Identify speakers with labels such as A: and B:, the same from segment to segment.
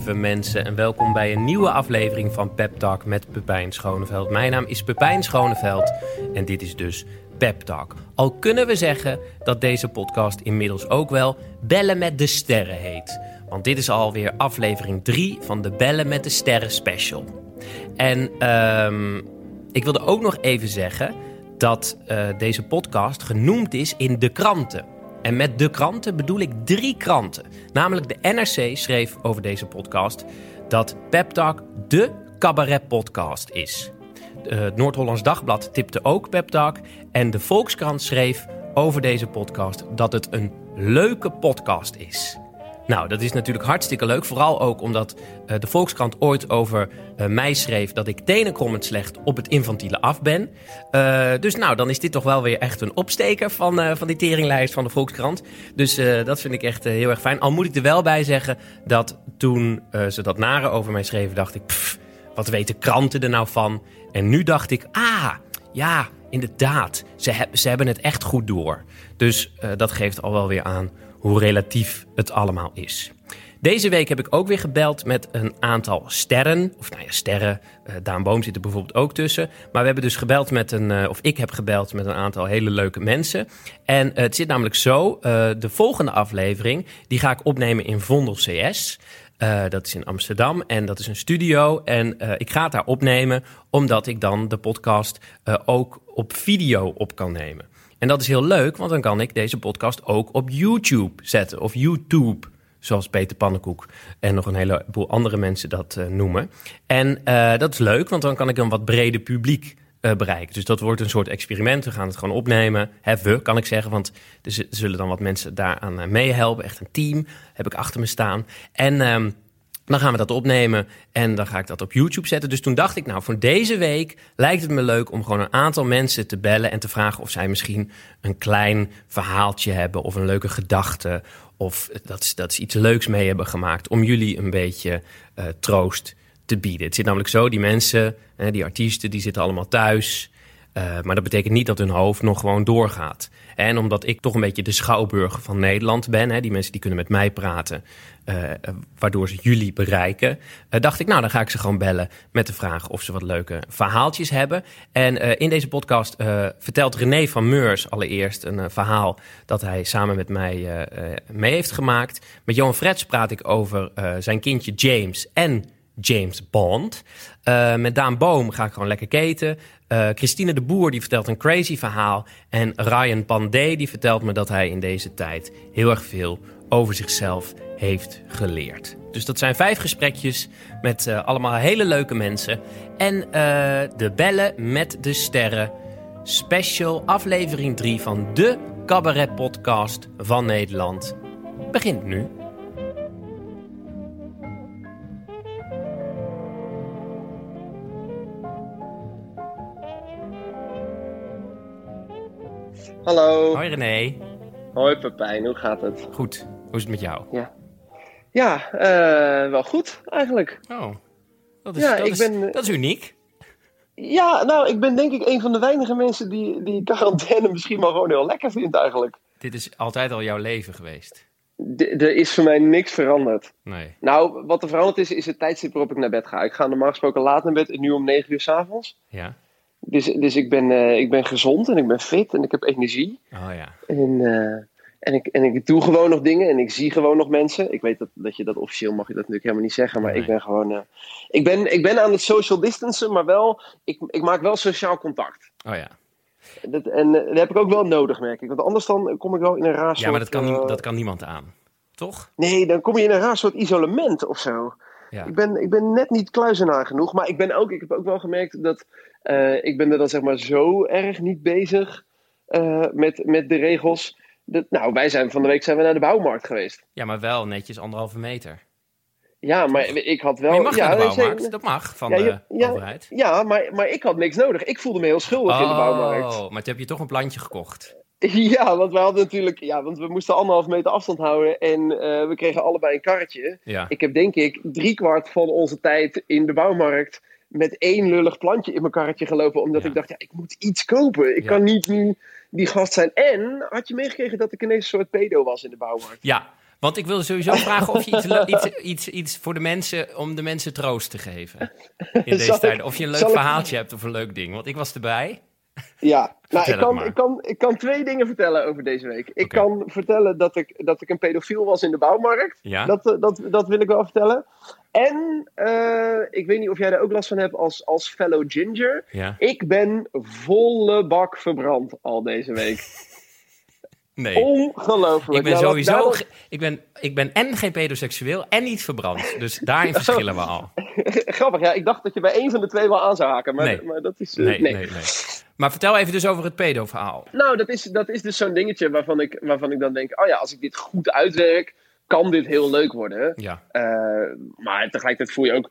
A: lieve mensen en welkom bij een nieuwe aflevering van Pep Talk met Pepijn Schoneveld. Mijn naam is Pepijn Schoneveld en dit is dus Pep Talk. Al kunnen we zeggen dat deze podcast inmiddels ook wel Bellen met de Sterren heet. Want dit is alweer aflevering 3 van de Bellen met de Sterren special. En ik wilde ook nog even zeggen dat deze podcast genoemd is in de kranten. En met de kranten bedoel ik 3 kranten. Namelijk de NRC schreef over deze podcast dat Pep Talk de cabaret-podcast is. Het Noord-Hollands Dagblad tipte ook Pep Talk. En de Volkskrant schreef over deze podcast dat het een leuke podcast is. Nou, dat is natuurlijk hartstikke leuk. Vooral ook omdat de Volkskrant ooit over mij schreef dat ik tenenkrommend slecht op het infantiele af ben. Dus nou, dan is dit toch wel weer echt een opsteker van die teringlijst van de Volkskrant. Dus dat vind ik echt heel erg fijn. Al moet ik er wel bij zeggen dat toen ze dat nare over mij schreven, dacht ik, wat weten kranten er nou van? En nu dacht ik, ja, inderdaad, ze hebben het echt goed door. Dus dat geeft al wel weer aan hoe relatief het allemaal is. Deze week heb ik ook weer gebeld met een aantal sterren. Of nou ja, sterren. Daan Boom zit er bijvoorbeeld ook tussen. Maar we hebben dus gebeld ik heb gebeld met een aantal hele leuke mensen. En het zit namelijk zo. De volgende aflevering, die ga ik opnemen in Vondel CS. Dat is in Amsterdam en dat is een studio. En ik ga het daar opnemen, omdat ik dan de podcast ook op video op kan nemen. En dat is heel leuk, want dan kan ik deze podcast ook op YouTube zetten. Of YouTube, zoals Peter Pannenkoek en nog een heleboel andere mensen dat noemen. En dat is leuk, want dan kan ik een wat breder publiek bereiken. Dus dat wordt een soort experiment. We gaan het gewoon opnemen. Kan ik zeggen, want er zullen dan wat mensen daaraan meehelpen. Echt een team heb ik achter me staan. En dan gaan we dat opnemen en dan ga ik dat op YouTube zetten. Dus toen dacht ik, nou, voor deze week lijkt het me leuk om gewoon een aantal mensen te bellen en te vragen of zij misschien een klein verhaaltje hebben of een leuke gedachte of dat ze iets leuks mee hebben gemaakt om jullie een beetje troost te bieden. Het zit namelijk zo, die mensen, die artiesten, die zitten allemaal thuis. Maar dat betekent niet dat hun hoofd nog gewoon doorgaat. En omdat ik toch een beetje de schouwburger van Nederland ben, die mensen die kunnen met mij praten, waardoor ze jullie bereiken, dacht ik, nou, dan ga ik ze gewoon bellen met de vraag of ze wat leuke verhaaltjes hebben. En in deze podcast vertelt René van Meurs allereerst een verhaal dat hij samen met mij mee heeft gemaakt. Met Johan Frets praat ik over zijn kindje James en James Bond. Met Daan Boom ga ik gewoon lekker keten. Christine de Boer die vertelt een crazy verhaal. En Ryan Pandey die vertelt me dat hij in deze tijd heel erg veel over zichzelf heeft geleerd. Dus dat zijn 5 gesprekjes met allemaal hele leuke mensen. En de Bellen met de Sterren special aflevering 3 van de cabaret podcast van Nederland begint nu.
B: Hallo.
A: Hoi René.
B: Hoi Pepijn, hoe gaat het?
A: Goed, hoe is het met jou?
B: Ja, wel goed eigenlijk.
A: Oh, dat is uniek.
B: Ja, nou, ik ben denk ik een van de weinige mensen die quarantaine misschien wel gewoon heel lekker vindt eigenlijk.
A: Dit is altijd al jouw leven geweest?
B: Er is voor mij niks veranderd.
A: Nee.
B: Nou, wat er veranderd is het tijdstip waarop ik naar bed ga. Ik ga normaal gesproken laat naar bed en nu om 9 uur 's avonds.
A: Ja.
B: Dus ik ben gezond en ik ben fit en ik heb energie.
A: Oh ja.
B: En ik doe gewoon nog dingen en ik zie gewoon nog mensen. Ik weet dat je dat officieel mag je dat natuurlijk helemaal niet zeggen. Maar nee. Ik ben gewoon... Ik ben aan het social distancen, maar wel... Ik maak wel sociaal contact.
A: Oh ja.
B: Dat heb ik ook wel nodig, merk ik. Want anders dan kom ik wel in een raar soort...
A: Ja, maar dat kan niemand aan. Toch?
B: Nee, dan kom je in een raar soort isolement of zo. Ja. Ik ben net niet kluizenaar genoeg. Maar ik heb ook wel gemerkt dat... ik ben er dan zeg maar zo erg niet bezig met de regels... wij zijn van de week naar de bouwmarkt geweest.
A: Ja, maar wel netjes 1,5 meter.
B: Ja, maar ik had wel...
A: Maar je mag naar de bouwmarkt, dat mag van de overheid.
B: Ja, maar ik had niks nodig. Ik voelde me heel schuldig in de bouwmarkt.
A: Oh, maar toen heb je toch een plantje gekocht.
B: Ja, want we hadden natuurlijk... Ja, want we moesten 1,5 meter afstand houden en we kregen allebei een karretje. Ja. Ik heb denk ik 3/4 van onze tijd in de bouwmarkt met 1 lullig plantje in mijn karretje gelopen. Omdat ik dacht, ik moet iets kopen. Ik kan niet nu die gast zijn. En had je meegekregen dat ik ineens een soort pedo was in de bouwmarkt?
A: Ja, Want ik wil sowieso vragen of je iets voor de mensen, om de mensen troost te geven in deze tijd. Of je een leuk verhaaltje hebt of een leuk ding. Want ik was erbij.
B: Ja, ik kan 2 dingen vertellen over deze week. Ik kan vertellen dat ik een pedofiel was in de bouwmarkt.
A: Ja?
B: Dat wil ik wel vertellen. En ik weet niet of jij er ook last van hebt als fellow ginger.
A: Ja.
B: Ik ben volle bak verbrand al deze week.
A: Nee.
B: Ongelooflijk.
A: Ik ben en geen pedoseksueel en niet verbrand. Dus daarin verschillen we al.
B: Grappig, ja. Ik dacht dat je bij 1 van de 2 wel aan zou haken. Maar dat is...
A: Nee. Maar vertel even dus over het pedo-verhaal.
B: Nou, dat is dus zo'n dingetje waarvan ik dan denk... Oh ja, als ik dit goed uitwerk, kan dit heel leuk worden.
A: Ja.
B: Maar tegelijkertijd voel je ook...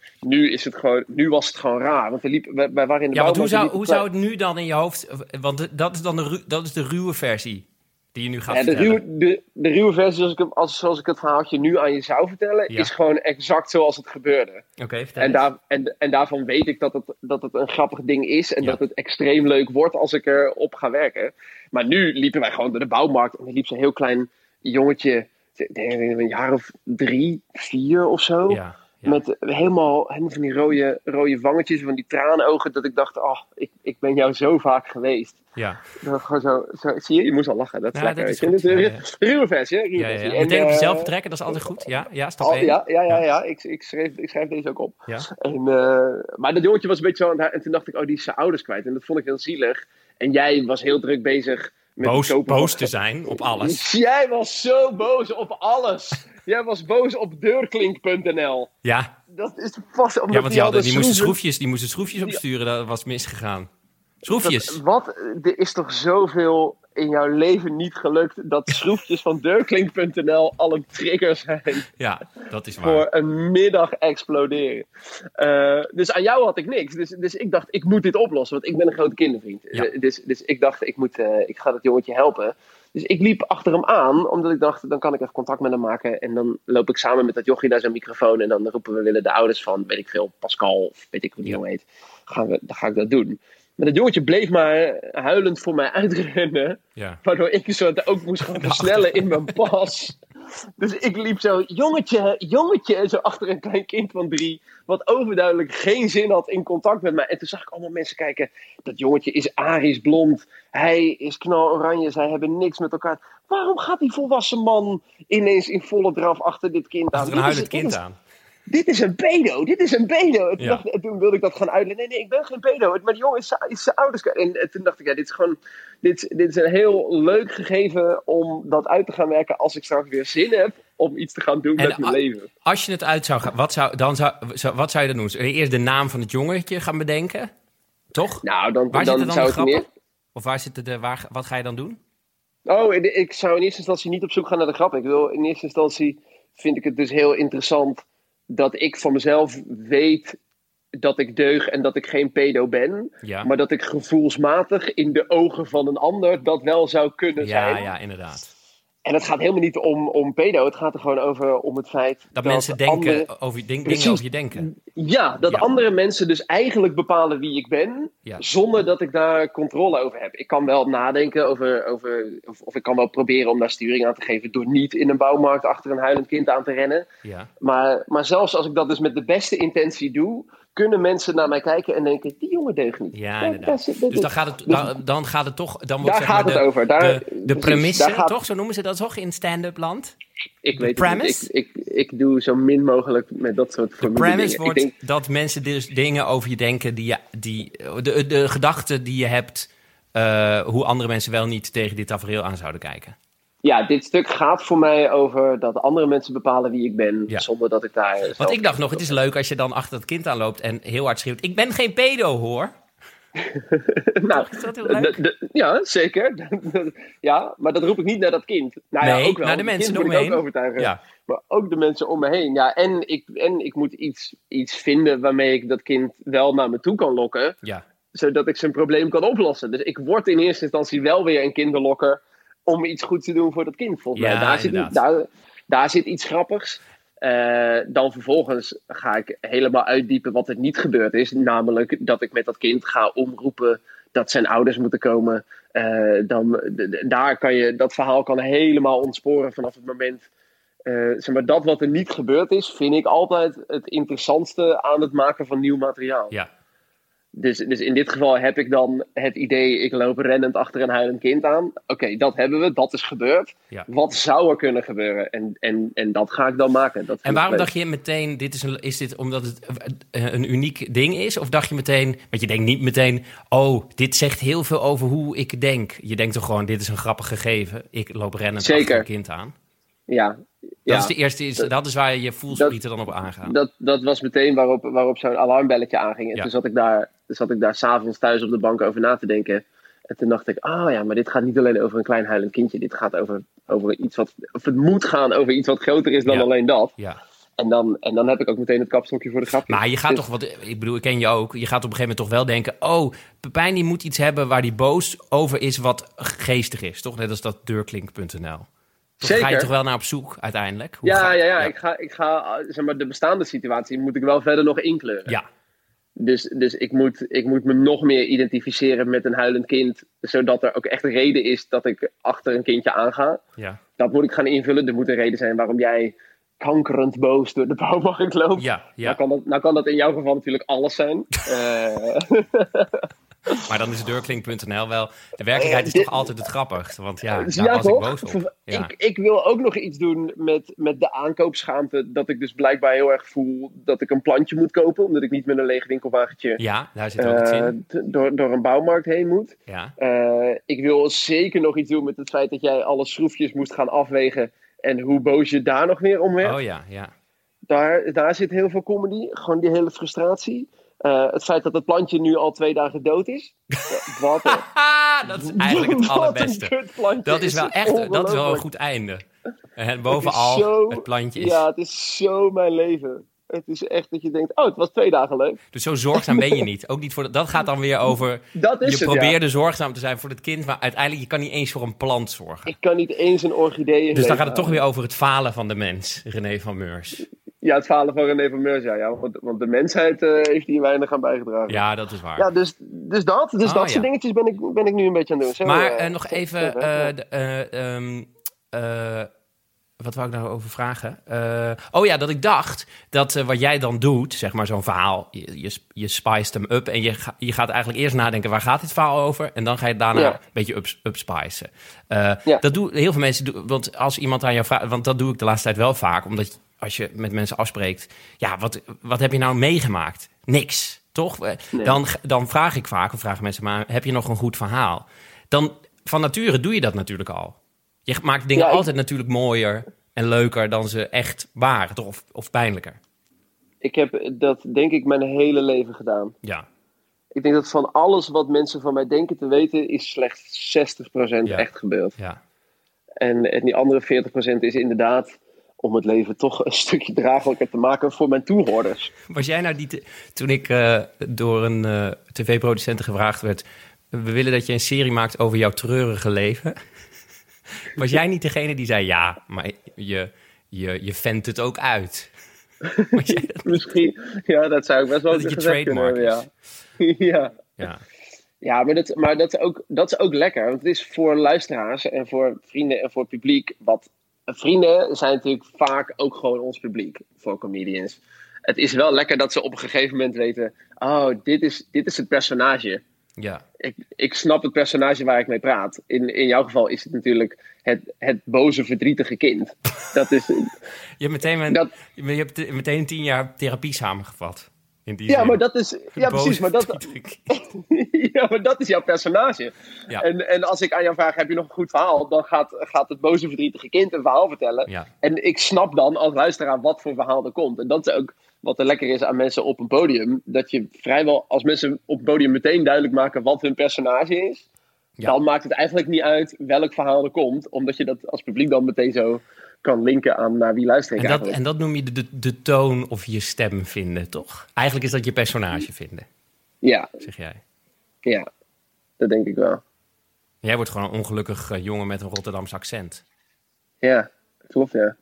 B: Nu was het gewoon raar. Want wij waren in de bouwmarkt...
A: Want hoe zou het nu dan in je hoofd... Want dat is dan de ruwe versie die je nu gaat vertellen.
B: De ruwe versie, zoals ik het verhaaltje nu aan je zou vertellen... is gewoon exact zoals het gebeurde.
A: Oké, vertel
B: en daarvan weet ik dat het een grappig ding is... en dat het extreem leuk wordt als ik erop ga werken. Maar nu liepen wij gewoon door de bouwmarkt... en er liep zo'n heel klein jongetje... een jaar of 3, 4 of zo... Ja. Met helemaal van die rode wangetjes, van die traanogen, dat ik dacht, ik ben jou zo vaak geweest.
A: Ja.
B: Gewoon zo, zie je, je moest al lachen. Dat is lekker. Dat is goed, ruwe versie, hè?
A: Meteen op jezelf betrekken, dat is altijd goed. Ja, stap 1.
B: Ja. Ik schrijf deze ook op. Ja. Maar dat jongetje was een beetje zo, en toen dacht ik, die is zijn ouders kwijt. En dat vond ik heel zielig. En jij was heel druk bezig met
A: boos te zijn op alles.
B: Jij was zo boos op alles. Jij was boos op deurklink.nl.
A: Ja.
B: Dat is vast omdat
A: die moesten schroefjes opsturen. Dat was misgegaan. Schroefjes.
B: Er is toch zoveel in jouw leven niet gelukt... dat schroefjes van deurklink.nl al een trigger zijn.
A: Ja, dat is waar.
B: Voor een middag exploderen. Dus aan jou had ik niks. Dus ik dacht, ik moet dit oplossen. Want ik ben een grote kindervriend. Ja. Dus ik dacht, ik ga dat jongetje helpen. Dus ik liep achter hem aan, omdat ik dacht, dan kan ik even contact met hem maken. En dan loop ik samen met dat jochie naar zijn microfoon. En dan roepen we willen de ouders van, weet ik veel, Pascal, of weet ik hoe die jongen heet. Dan ga ik dat doen. Maar dat jongetje bleef maar huilend voor mij uitrennen. Ja. Waardoor ik zo ook moest gaan versnellen in mijn pas. Dus ik liep zo, jongetje, zo achter een klein kind van 3... wat overduidelijk geen zin had in contact met mij. En toen zag ik allemaal mensen kijken, dat jongetje is Arisch blond. Hij is knaloranje, zij hebben niks met elkaar. Waarom gaat die volwassen man ineens in volle draf achter dit kind aan?
A: Achter een huilend kind aan.
B: Dit is een pedo. En toen wilde ik dat gaan uitleggen. Nee, ik ben geen pedo. Maar die jongen is zijn ouders. En toen dacht ik, dit is een heel leuk gegeven om dat uit te gaan werken als ik straks weer zin heb om iets te gaan doen met mijn leven.
A: Als je het uit zou gaan, wat zou je dan doen? Eerst de naam van het jongetje gaan bedenken? Toch?
B: Nou, dan
A: waar zit er dan
B: zou
A: de grappen? Of wat ga je dan doen?
B: Ik zou in eerste instantie niet op zoek gaan naar de grap. In eerste instantie vind ik het dus heel interessant dat ik van mezelf weet dat ik deug en dat ik geen pedo ben. Ja. Maar dat ik gevoelsmatig in de ogen van een ander dat wel zou kunnen zijn.
A: Ja, inderdaad.
B: En het gaat helemaal niet om pedo. Het gaat er gewoon om het feit
A: dat mensen denken over dingen over je denken.
B: Ja, dat andere mensen dus eigenlijk bepalen wie ik ben. Ja. Zonder dat ik daar controle over heb. Ik kan wel nadenken of ik kan wel proberen om daar sturing aan te geven door niet in een bouwmarkt achter een huilend kind aan te rennen. Ja. Maar zelfs als ik dat dus met de beste intentie doe, kunnen mensen naar mij kijken en denken, die jongen deugt niet.
A: Ja, inderdaad. Dus dan gaat het toch... Dan wordt,
B: daar
A: zeg maar,
B: gaat het over.
A: De premisse, toch? Zo noemen ze dat toch in stand-up land?
B: Ik weet het niet. Ik doe zo min mogelijk met dat soort
A: formule. De premise wordt dat mensen dus dingen over je denken de gedachten die je hebt, hoe andere mensen wel niet tegen dit tafereel aan zouden kijken.
B: Ja, dit stuk gaat voor mij over dat andere mensen bepalen wie ik ben, zonder dat ik daar...
A: Want ik dacht nog, het is leuk als je dan achter het kind aanloopt en heel hard schreeuwt, ik ben geen pedo, hoor.
B: Nou, is dat heel leuk? Ja, zeker. Ja, maar dat roep ik niet naar dat kind.
A: Nee,
B: ook wel.
A: Naar de mensen om me heen.
B: Ook overtuigen. Ja. Maar ook de mensen om me heen. Ja, en ik moet iets vinden waarmee ik dat kind wel naar me toe kan lokken. Ja. Zodat ik zijn probleem kan oplossen. Dus ik word in eerste instantie wel weer een kinderlokker om iets goed te doen voor dat kind, volgens mij. Daar zit iets grappigs. Dan vervolgens ga ik helemaal uitdiepen wat er niet gebeurd is. Namelijk dat ik met dat kind ga omroepen dat zijn ouders moeten komen. Dat verhaal kan helemaal ontsporen vanaf het moment zeg maar, dat wat er niet gebeurd is, vind ik altijd het interessantste aan het maken van nieuw materiaal.
A: Ja.
B: Dus in dit geval heb ik dan het idee, ik loop rennend achter een huilend kind aan. Oké, dat hebben we, dat is gebeurd. Ja. Wat zou er kunnen gebeuren? En dat ga ik dan maken. En
A: waarom dacht je meteen, is dit omdat het een uniek ding is? Of dacht je meteen, want je denkt niet meteen, dit zegt heel veel over hoe ik denk. Je denkt toch gewoon, dit is een grappig gegeven. Ik loop rennend achter een kind aan.
B: Ja.
A: Dat is de eerste, dat is waar je voelsprieten dan op aangaan.
B: Dat was meteen waarop zo'n alarmbelletje aanging. En toen zat ik daar 's avonds thuis op de bank over na te denken. En toen dacht ik, maar dit gaat niet alleen over een klein huilend kindje. Dit gaat over iets of het moet gaan over iets wat groter is dan alleen dat.
A: Ja.
B: En dan heb ik ook meteen het kapstokje voor de grap.
A: Maar je gaat toch, ik bedoel, ik ken je ook. Je gaat op een gegeven moment toch wel denken, Pepijn die moet iets hebben waar die boos over is wat geestig is. Toch? Net als dat deurklink.nl. Zeker. Ga je toch wel naar op zoek uiteindelijk?
B: Ja. Ik ga zeg maar, de bestaande situatie moet ik wel verder nog inkleuren.
A: Ja.
B: Dus ik moet me nog meer identificeren met een huilend kind, zodat er ook echt een reden is dat ik achter een kindje aanga.
A: Ja.
B: Dat moet ik gaan invullen. Er moet een reden zijn waarom jij kankerend boos door de bouwmarkt loopt.
A: Ja.
B: Nou kan dat in jouw geval natuurlijk alles zijn.
A: Maar dan is deurklink.nl wel... De werkelijkheid is toch altijd het grappigst. Want daar was ik boos op. Ja.
B: Ik wil ook nog iets doen met de aankoopschaamte. Dat ik dus blijkbaar heel erg voel dat ik een plantje moet kopen. Omdat ik niet met een leeg winkelwagentje...
A: Ja, daar zit ook iets in.
B: Door een bouwmarkt heen moet.
A: Ja.
B: Ik wil zeker nog iets doen met het feit dat jij alle schroefjes moest gaan afwegen. En hoe boos je daar nog weer om werd.
A: Oh ja.
B: Daar zit heel veel comedy. Gewoon die hele frustratie. Het feit dat het plantje nu al 2 dagen dood is.
A: Dat is eigenlijk het allerbeste. Dat is wel echt, dat is wel een goed einde. En bovenal, het plantje is...
B: Ja, het is zo mijn leven. Het is echt dat je denkt, het was 2 dagen leuk.
A: Dus zo zorgzaam ben je niet. Ook niet voor dat gaat dan weer over... Je probeerde zorgzaam te zijn voor het kind, maar uiteindelijk je kan niet eens voor een plant zorgen.
B: Ik kan niet eens een orchidee...
A: Dus dan gaat het toch weer over het falen van de mens, René van Meurs.
B: Ja, het falen van René van Meurs, ja. Want de mensheid heeft hier weinig aan bijgedragen.
A: Ja, dat is waar.
B: Ja, dus dat soort dingetjes ben ik nu een beetje aan het doen.
A: Maar nog even... wat wou ik nou over vragen? Dat ik dacht dat wat jij dan doet, zeg maar zo'n verhaal, je spiced hem up en je gaat eigenlijk eerst nadenken, waar gaat dit verhaal over? En dan ga je het daarna een beetje upspicen. Dat doen heel veel mensen, want als iemand aan jou vraagt, want dat doe ik de laatste tijd wel vaak, omdat als je met mensen afspreekt, wat heb je nou meegemaakt? Niks, toch? Nee. Dan vraag ik vaak, of vragen mensen, maar heb je nog een goed verhaal? Dan, van nature doe je dat natuurlijk al. Je maakt dingen altijd natuurlijk mooier en leuker dan ze echt waren, toch? Of pijnlijker.
B: Ik heb dat, denk ik, mijn hele leven gedaan.
A: Ja.
B: Ik denk dat van alles wat mensen van mij denken te weten, is slechts 60% echt gebeurd.
A: Ja.
B: En die andere 40% is inderdaad om het leven toch een stukje draaglijker te maken voor mijn toehoorders.
A: Was jij nou toen ik door een tv-producent gevraagd werd, we willen dat je een serie maakt over jouw treurige leven... Was jij niet degene die zei, ja, maar je vent het ook uit? Was jij dat?
B: Misschien, ja, dat zou ik best wel
A: dat je trademark is.
B: Ja, maar dat is ook lekker. Want het is voor luisteraars en voor vrienden en voor publiek. Vrienden zijn natuurlijk vaak ook gewoon ons publiek voor comedians. Het is wel lekker dat ze op een gegeven moment weten, dit is het personage.
A: Ja.
B: Ik snap het personage waar ik mee praat. In jouw geval is het natuurlijk het boze, verdrietige kind. Dat is...
A: Je hebt meteen 10 jaar therapie samengevat. In die zin.
B: Maar dat is... Ja, precies. Maar dat is jouw personage. Ja. En als ik aan jou vraag, heb je nog een goed verhaal? Dan gaat het boze, verdrietige kind een verhaal vertellen. Ja. En ik snap dan als luisteraar wat voor verhaal er komt. En dat is ook wat er lekker is aan mensen op een podium. Dat je vrijwel, als mensen op een podium meteen duidelijk maken wat hun personage is. Ja. Dan maakt het eigenlijk niet uit welk verhaal er komt. Omdat je dat als publiek dan meteen zo kan linken aan naar wie luistert.
A: En dat noem je de toon of je stem vinden, toch? Eigenlijk is dat je personage vinden.
B: Ja.
A: Zeg jij.
B: Ja, dat denk ik wel.
A: Jij wordt gewoon een ongelukkig jongen met een Rotterdamse accent.
B: Ja, klopt, ja.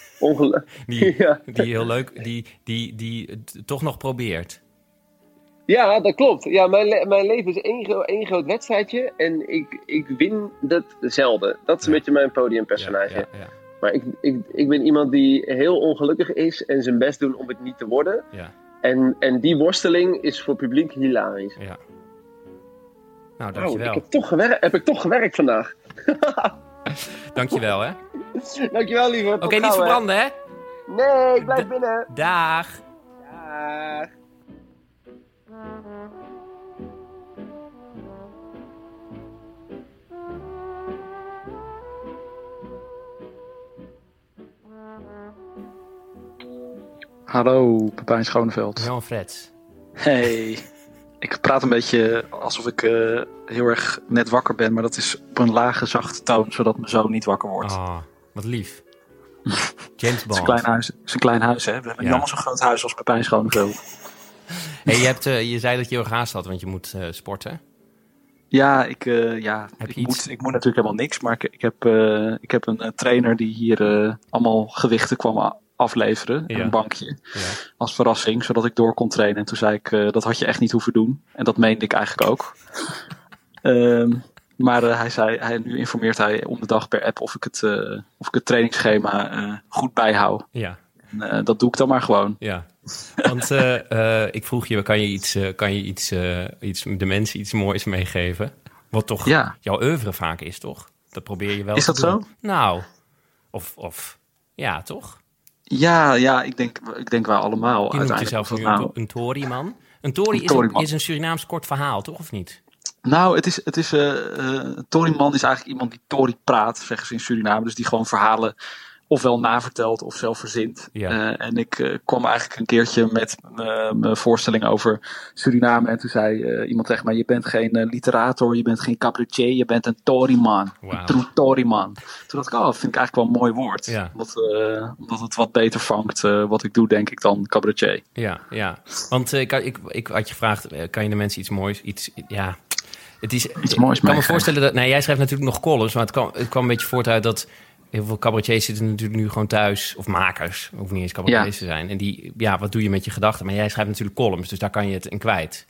A: Die heel leuk, die het toch nog probeert.
B: Ja, dat klopt. Ja, mijn leven is één groot wedstrijdje en ik win dat zelden. Dat is een beetje mijn podiumpersonage. Maar ik ben iemand die heel ongelukkig is en zijn best doen om het niet te worden.
A: Ja.
B: En die worsteling is voor publiek hilarisch.
A: Ja. Nou, dankjewel.
B: Heb ik toch gewerkt vandaag.
A: Dankjewel, hè.
B: Dankjewel, lieverd.
A: Oké, niet verbranden, hè.
B: Nee, ik blijf binnen.
A: Dag.
B: Dag.
C: Hallo, Pepijn Schoneveld.
A: Johan Frets.
C: Hey, ik praat een beetje alsof ik heel erg net wakker ben, maar dat is op een lage, zachte toon, zodat mijn zoon niet wakker wordt.
A: Oh, wat lief. James Bond.
C: Het is een klein huis, hè. We hebben niet allemaal zo'n groot huis als Pepijn Schoneveld.
A: Hey, je zei dat je heel erg haast had, want je moet sporten.
C: Ja, ik moet natuurlijk helemaal niks, maar ik heb een trainer die hier allemaal gewichten kwam afleveren. En een bankje. Ja. Als verrassing, zodat ik door kon trainen. En toen zei ik, dat had je echt niet hoeven doen. En dat meende ik eigenlijk ook. Maar hij zei, nu informeert hij om de dag per app of ik het trainingsschema goed bijhoud.
A: Ja.
C: En dat doe ik dan maar gewoon.
A: Ja. Want ik vroeg je, kan je de mensen iets moois meegeven? Wat toch jouw oeuvre vaak is, toch? Dat probeer je wel
C: is
A: te
C: dat
A: doen.
C: Zo?
A: Nou, of ja, toch?
C: Ja, ik denk wel allemaal.
A: Je noemt jezelf nu een Tory-man. Een Tory is een Surinaams kort verhaal, toch? Of niet?
C: Nou, Tory-man is eigenlijk iemand die Tory praat, zeggen ze in Suriname. Dus die gewoon verhalen ofwel navertelt of zelf verzint. Ja. En ik kwam eigenlijk een keertje met mijn voorstelling over Suriname. En toen zei iemand tegen mij, je bent geen literator, je bent geen cabaretier, je bent een Tory-man. Wow. Een true Tory-man. Toen dacht ik, dat vind ik eigenlijk wel een mooi woord. Ja. Omdat het wat beter vangt wat ik doe, denk ik, dan cabaretier.
A: Ja. Want ik had je gevraagd, kan je de mensen iets moois, Het is iets moois. Ik kan me voorstellen dat... jij schrijft natuurlijk nog columns, maar het kwam een beetje voort uit dat heel veel cabaretiers zitten natuurlijk nu gewoon thuis. Of makers, hoeft niet eens cabaretiers te zijn. En wat doe je met je gedachten? Maar jij schrijft natuurlijk columns, dus daar kan je het in kwijt.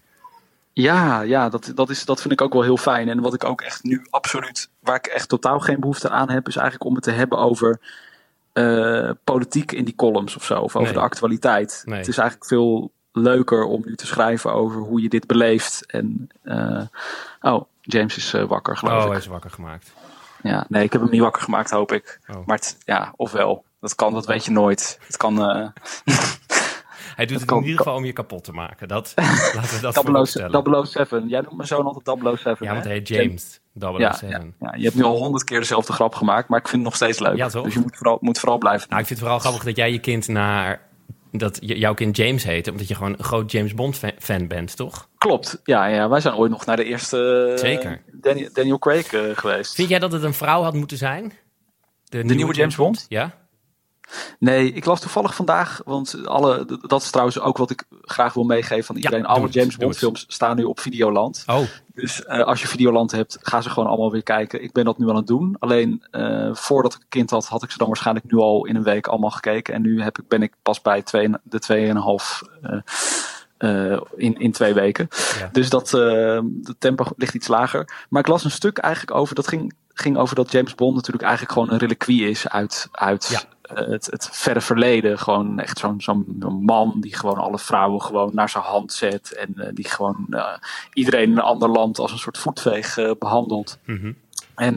C: Ja, dat vind ik ook wel heel fijn. En wat ik ook echt nu absoluut, waar ik echt totaal geen behoefte aan heb, is eigenlijk om het te hebben over politiek in die columns of zo. Of over de actualiteit. Nee. Het is eigenlijk veel leuker om nu te schrijven over hoe je dit beleeft. En James is wakker, geloof ik.
A: Oh, hij is wakker gemaakt.
C: Ja, nee, ik heb hem niet wakker gemaakt, hoop ik. Oh. Maar ofwel. Dat weet je nooit. Het kan...
A: Hij doet het in ieder geval om je kapot te maken. Laten we dat voorstellen.
C: 007. Jij noemt mijn zoon altijd 007.
A: Ja, want hij heet James 007.
C: Ja, je hebt nu al 100 keer dezelfde grap gemaakt, maar ik vind het nog steeds leuk. Ja, toch? Dus je moet vooral blijven.
A: Nou, ik vind het vooral grappig dat jij je kind dat jouw kind James heet, omdat je gewoon een groot James Bond fan bent, toch?
C: Klopt, ja. Wij zijn ooit nog naar de eerste
A: Zeker.
C: Daniel Craig geweest.
A: Vind jij dat het een vrouw had moeten zijn?
C: De nieuwe James Bond?
A: Ja.
C: Nee, ik las toevallig vandaag, want dat is trouwens ook wat ik graag wil meegeven van iedereen. Alle James Bond films staan nu op Videoland.
A: Oh.
C: Dus als je Videoland hebt, ga ze gewoon allemaal weer kijken. Ik ben dat nu aan het doen. Alleen voordat ik een kind had ik ze dan waarschijnlijk nu al in een week allemaal gekeken. En nu ben ik pas bij de 2,5 in 2 weken. Ja. Dus de tempo ligt iets lager. Maar ik las een stuk eigenlijk over, dat ging over dat James Bond natuurlijk eigenlijk gewoon een reliquie is uit het verre verleden. Gewoon echt zo'n man die gewoon alle vrouwen gewoon naar zijn hand zet. En die gewoon iedereen in een ander land als een soort voetveeg behandelt. Mm-hmm. En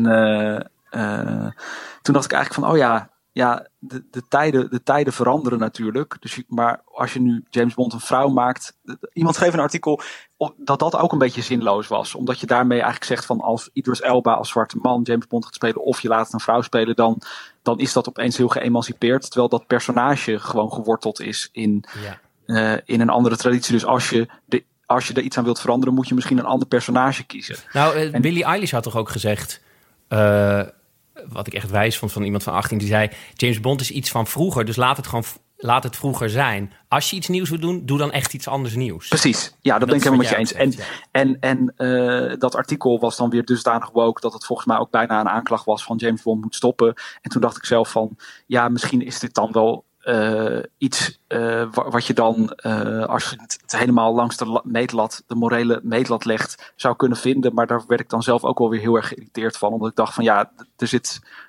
C: toen dacht ik eigenlijk van, de tijden veranderen natuurlijk. Dus maar als je nu James Bond een vrouw maakt. Iemand schreef een artikel dat ook een beetje zinloos was. Omdat je daarmee eigenlijk zegt van als Idris Elba als zwarte man James Bond gaat spelen. Of je laat het een vrouw spelen. Dan is dat opeens heel geëmancipeerd. Terwijl dat personage gewoon geworteld is in een andere traditie. Dus als je er iets aan wilt veranderen, moet je misschien een ander personage kiezen.
A: Nou, Billie Eilish had toch ook gezegd, wat ik echt wijs vond van iemand van 18, die zei, James Bond is iets van vroeger, dus laat het vroeger zijn. Als je iets nieuws wil doen, doe dan echt iets anders nieuws.
C: Precies, ja, dat ben ik helemaal met je eens. En dat artikel was dan weer dusdanig woke dat het volgens mij ook bijna een aanklacht was van James Bond moet stoppen. En toen dacht ik zelf van, misschien is dit dan wel iets wat je dan, als je het helemaal langs de morele meetlat legt, zou kunnen vinden. Maar daar werd ik dan zelf ook wel weer heel erg geïrriteerd van. Omdat ik dacht van er zit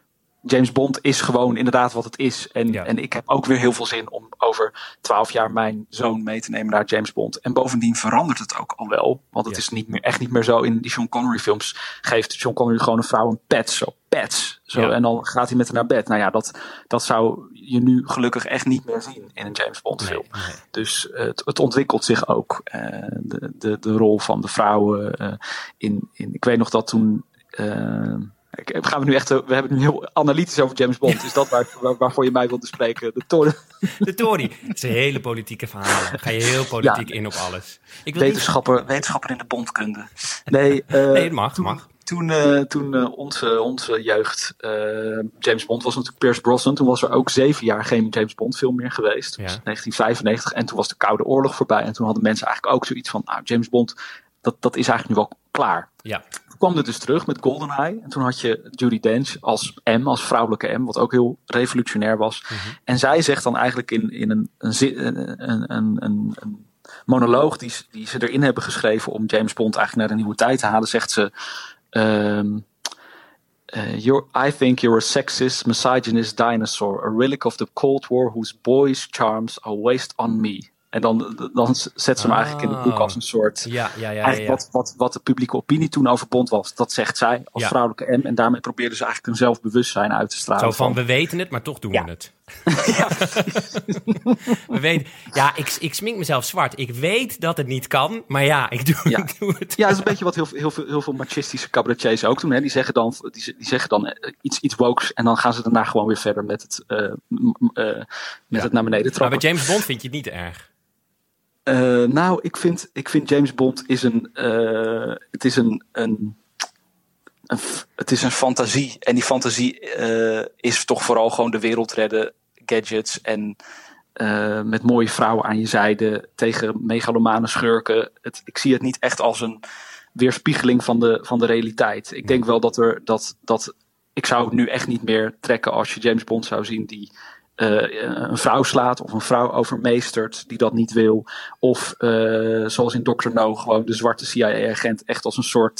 C: James Bond is gewoon inderdaad wat het is. En ik heb ook weer heel veel zin om over 12 jaar mijn zoon mee te nemen naar James Bond. En bovendien verandert het ook al wel. Want het is echt niet meer zo. In die Sean Connery films geeft Sean Connery gewoon een vrouw een pets. En dan gaat hij met haar naar bed. Nou ja, dat zou je nu gelukkig echt niet meer zien in een James Bond film. Nee. Dus het ontwikkelt zich ook. De rol van de vrouwen ik weet nog dat toen... we hebben het nu heel analytisch over James Bond. Is dat waarvoor je mij wilt bespreken?
A: De Tory. Het is een hele politieke verhaal. Dan ga je heel politiek in op alles.
C: Wetenschapper in de bondkunde. Nee,
A: het mag.
C: Toen onze jeugd James Bond was natuurlijk Pierce Brosnan. Toen was er ook 7 jaar geen James Bond film meer geweest. Toen was 1995 en toen was de Koude Oorlog voorbij. En toen hadden mensen eigenlijk ook zoiets van... James Bond, dat is eigenlijk nu wel klaar. Ja. Toen kwam het dus terug met GoldenEye. En toen had je Judi Dench als vrouwelijke M. Wat ook heel revolutionair was. Mm-hmm. En zij zegt dan eigenlijk in een monoloog die ze erin hebben geschreven... om James Bond eigenlijk naar de nieuwe tijd te halen, zegt ze... I think you're a sexist, misogynist dinosaur, a relic of the Cold War whose boyish charms are wasted on me. En dan zet ze hem eigenlijk in het boek als een soort... Wat de publieke opinie toen over Bond was. Dat zegt zij als vrouwelijke M. En daarmee probeerden ze eigenlijk een zelfbewustzijn uit te stralen.
A: Zo van, we weten het, maar toch doen we het. We weten, ik smink mezelf zwart. Ik weet dat het niet kan, maar ik doe het.
C: Ja, dat is een beetje wat heel veel machistische cabaretiers ook doen. Hè. Die zeggen dan iets wokes en dan gaan ze daarna gewoon weer verder met het naar beneden trappen.
A: Maar bij James Bond vind je het niet erg?
C: Ik vind James Bond is het is een fantasie. En die fantasie is toch vooral gewoon de wereld redden, gadgets en met mooie vrouwen aan je zijde tegen megalomane schurken. Ik zie het niet echt als een weerspiegeling van de realiteit. Ik denk wel dat ik zou het nu echt niet meer trekken als je James Bond zou zien die een vrouw slaat of een vrouw overmeestert die dat niet wil. Of zoals in Dr. No gewoon de zwarte CIA-agent echt als een soort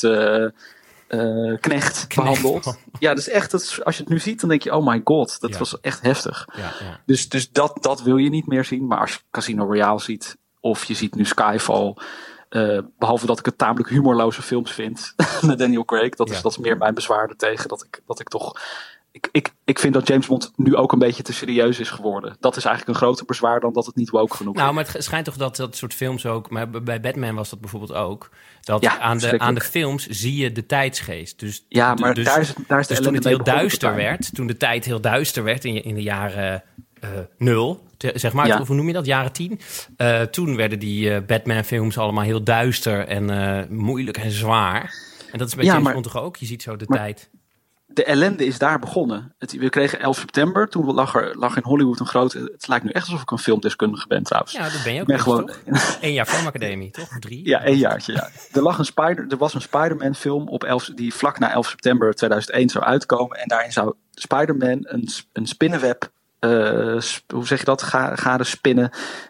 C: knecht behandeld. Ja, dat is echt, als je het nu ziet dan denk je, oh my god, dat was echt heftig. Ja. Dus dat wil je niet meer zien. Maar als je Casino Royale ziet of je ziet nu Skyfall, behalve dat ik het tamelijk humorloze films vind met Daniel Craig, dat is meer mijn bezwaar er tegen dat ik toch... Ik vind dat James Bond nu ook een beetje te serieus is geworden. Dat is eigenlijk een groter bezwaar dan dat het niet woke genoeg is.
A: Nou, maar het schijnt toch dat soort films ook... Maar bij Batman was dat bijvoorbeeld ook. Dat aan de films zie je de tijdsgeest. Dus,
C: maar daar is de
A: toen het heel duister werd... Toen de tijd heel duister werd in de jaren 0... Zeg maar, of hoe noem je dat? Jaren 10. Toen werden die Batman films allemaal heel duister en moeilijk en zwaar. En dat is bij James Bond toch ook? Je ziet zo de tijd...
C: De ellende is daar begonnen. We kregen 11 september. Toen lag in Hollywood een grote... Het lijkt nu echt alsof ik een filmdeskundige ben trouwens.
A: Ja, dat ben je ook. Gewoon... 1 jaar filmacademie, toch? 3?
C: Ja, 1 jaartje. Ja. Er was een Spider-Man film die vlak na 11 september 2001 zou uitkomen. En daarin zou Spider-Man een spinnenweb... hoe zeg je dat? Garen spinnen...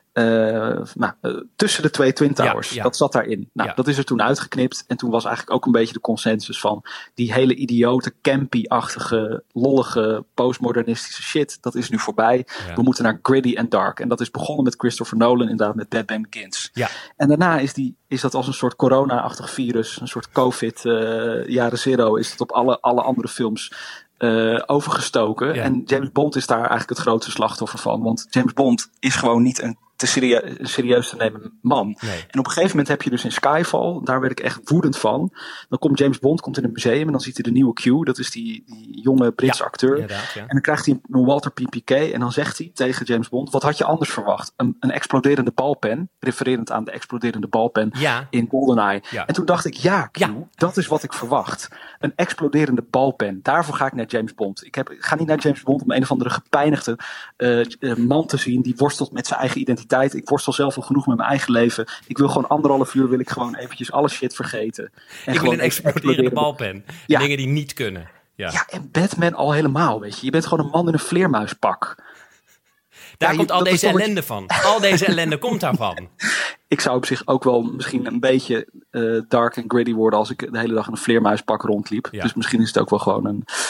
C: tussen de 2 Twin Towers. Ja. Dat zat daarin. Dat is er toen uitgeknipt. En toen was eigenlijk ook een beetje de consensus van... die hele idiote, campy-achtige, lollige, postmodernistische shit. Dat is nu voorbij. Ja. We moeten naar gritty en dark. En dat is begonnen met Christopher Nolan, inderdaad met Batman Begins. Ja. En daarna is dat als een soort corona-achtig virus. Een soort COVID jaren zero. Is het op alle andere films... overgestoken. Ja. En James Bond is daar eigenlijk het grootste slachtoffer van. Want James Bond is gewoon niet een serieus te nemen man. Nee. En op een gegeven moment heb je dus in Skyfall, daar werd ik echt woedend van. Dan komt James Bond in een museum en dan ziet hij de nieuwe Q. Dat is die jonge Britse acteur. Ja. En dan krijgt hij een Walter PPK en dan zegt hij tegen James Bond, wat had je anders verwacht? Een exploderende balpen, refererend aan de exploderende balpen in GoldenEye. Ja. En toen dacht ik, Q, dat is wat ik verwacht. Een exploderende balpen. Daarvoor ga ik naar James Bond. Ik ga niet naar James Bond om een of andere gepijnigde man te zien die worstelt met zijn eigen identiteit. Ik worstel zelf al genoeg met mijn eigen leven. Ik wil gewoon 1,5 uur wil ik gewoon eventjes alle shit vergeten. En
A: ik wil een exploderende balpen. Dingen die niet kunnen.
C: Ja, en Batman al helemaal, weet je. Je bent gewoon een man in een vleermuispak.
A: Daar komt al deze ellende van. Al deze ellende komt daarvan.
C: Ik zou op zich ook wel misschien een beetje dark en gritty worden als ik de hele dag in een vleermuispak rondliep. Ja. Dus misschien is het ook wel gewoon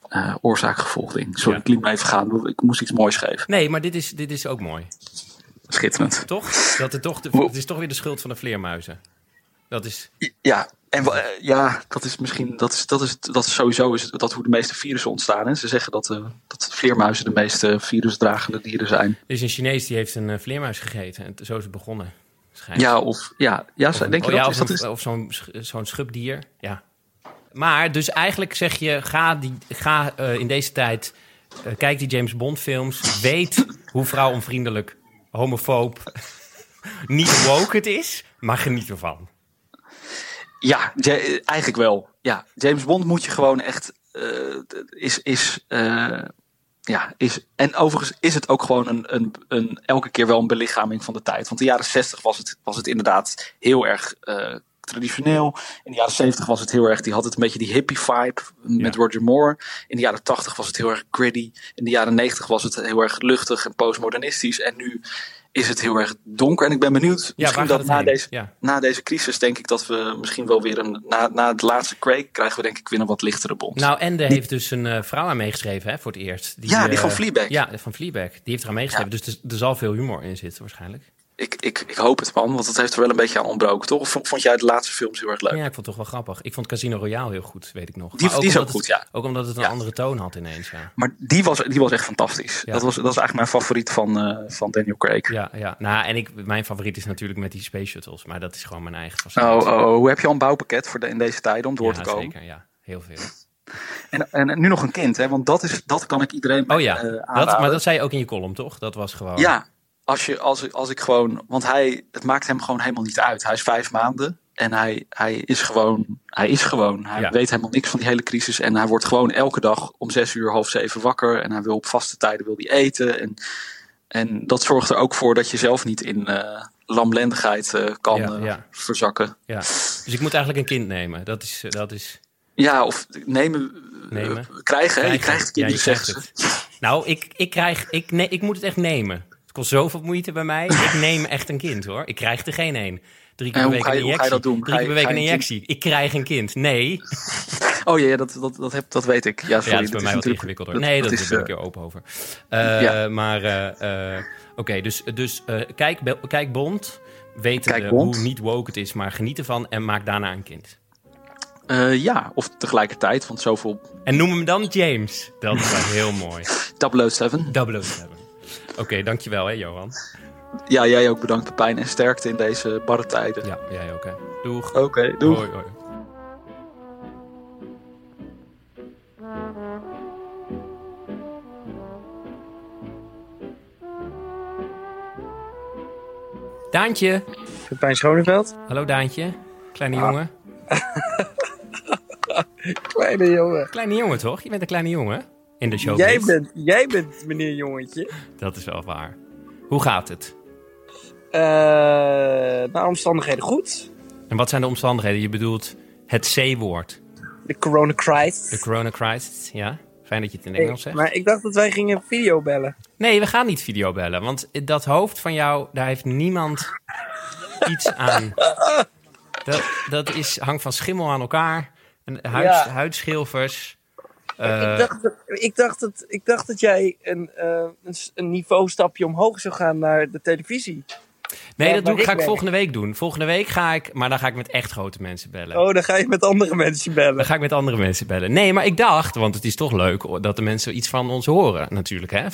C: oorzaak-gevolg ding. Sorry, ik liet me even gaan. Ik moest iets moois geven.
A: Nee, maar dit is ook mooi.
C: Schitterend.
A: Toch? Het is toch weer de schuld van de vleermuizen. Dat is...
C: Ja, en dat is misschien... Dat is sowieso dat hoe de meeste virussen ontstaan. Hè? Ze zeggen dat vleermuizen de meeste virusdragende dieren zijn.
A: Er is een Chinees die heeft een vleermuis gegeten. En zo is het begonnen.
C: Denk je dat?
A: Of zo'n schubdier. Ja. Maar dus eigenlijk zeg je, ga in deze tijd... kijk die James Bond films. Weet hoe vrouwonvriendelijk, homofoob, niet woke het is. Maar geniet ervan.
C: Ja, eigenlijk wel. Ja, James Bond moet je gewoon echt... En overigens is het ook gewoon een elke keer wel een belichaming van de tijd. Want in de jaren 60 was het inderdaad heel erg traditioneel. In de jaren 70 was het heel erg... Die had het een beetje die hippie vibe met Roger Moore. In de jaren 80 was het heel erg gritty. In de jaren 90 was het heel erg luchtig en postmodernistisch. En nu is het heel erg donker. En ik ben benieuwd, misschien dat na deze crisis denk ik dat we misschien wel weer na het laatste Craig krijgen we denk ik weer een wat lichtere Bond.
A: Nou, Ende heeft dus een vrouw aan meegeschreven, hè, voor het eerst.
C: Die van Fleabag.
A: Ja, van Fleabag. Die heeft eraan meegeschreven. Ja. Dus er zal veel humor in zitten waarschijnlijk.
C: Ik hoop het, man, want het heeft er wel een beetje aan ontbroken, toch? Of vond jij de laatste films heel erg leuk?
A: Ja, ik vond het toch wel grappig. Ik vond Casino Royale heel goed, weet ik nog.
C: Die is ook goed, ja.
A: Ook omdat het een andere toon had ineens, ja.
C: Maar die was echt fantastisch. Ja. Dat is eigenlijk mijn favoriet van Daniel Craig.
A: Ja. Nou, mijn favoriet is natuurlijk met die Space Shuttles, maar dat is gewoon mijn eigen fascinatie.
C: Hoe heb je al een bouwpakket in deze tijden om door te komen?
A: Zeker, ja. Heel veel.
C: En nu nog een kind, hè? Want dat kan ik iedereen aanraden.
A: Maar dat zei je ook in je column, toch? Dat was gewoon...
C: Ja. Als ik gewoon... Want het maakt hem gewoon helemaal niet uit. Hij is 5 maanden en hij is gewoon. Hij weet helemaal niks van die hele crisis. En hij wordt gewoon elke dag om 6:00, 6:30 wakker. En hij wil op vaste tijden eten. En dat zorgt er ook voor dat je zelf niet in lamlendigheid kan verzakken. Ja.
A: Dus ik moet eigenlijk een kind nemen. Dat is...
C: Ja, of nemen. Krijgen. Hè? Je krijgt kinderen, zegt ze.
A: Nou, ik moet het echt nemen. Het kost zoveel moeite bij mij. Ik neem echt een kind, hoor. Ik krijg er geen één. 3 keer per week een injectie. Hoe ga je dat doen? 3 keer per week een injectie. Ik krijg een kind. Nee.
C: Oh ja, dat weet ik. Ja, sorry.
A: Ja, dat is bij mij wat ingewikkelder. Nee, daar ben ik een keer open over. Oké, dus kijk Bond. Weet hoe niet woke het is, maar geniet ervan. En maak daarna een kind.
C: Of tegelijkertijd, want zoveel...
A: En noem hem dan James. Dat is wel heel mooi.
C: 007.
A: Oké, dankjewel hè, Johan.
C: Ja, jij ook bedankt, Pepijn. En sterkte in deze barre tijden.
A: Ja, jij ook hè. Doeg.
C: Oké, doeg.
A: Hoi. Daantje.
B: Pepijn Schoneveld.
A: Hallo Daantje. Kleine jongen. Kleine jongen toch? Je bent een kleine jongen in de show.
B: Jij bent meneer jongetje.
A: Dat is wel waar. Hoe gaat het?
B: Naar omstandigheden goed.
A: En wat zijn de omstandigheden? Je bedoelt het C-woord.
B: De coronacrisis.
A: De coronacrisis, ja. Fijn dat je het in Engels zegt.
B: Maar ik dacht dat wij gingen videobellen.
A: Nee, we gaan niet videobellen. Want dat hoofd van jou, daar heeft niemand iets aan. Dat hangt van schimmel aan elkaar. Huidschilfers.
B: Ik dacht dat jij een niveaustapje omhoog zou gaan naar de televisie.
A: Nee, dat ga ik volgende week doen. Volgende week ga ik met echt grote mensen bellen.
B: Oh, dan ga je met andere mensen bellen.
A: Nee, maar ik dacht, want het is toch leuk dat de mensen iets van ons horen natuurlijk. Hè?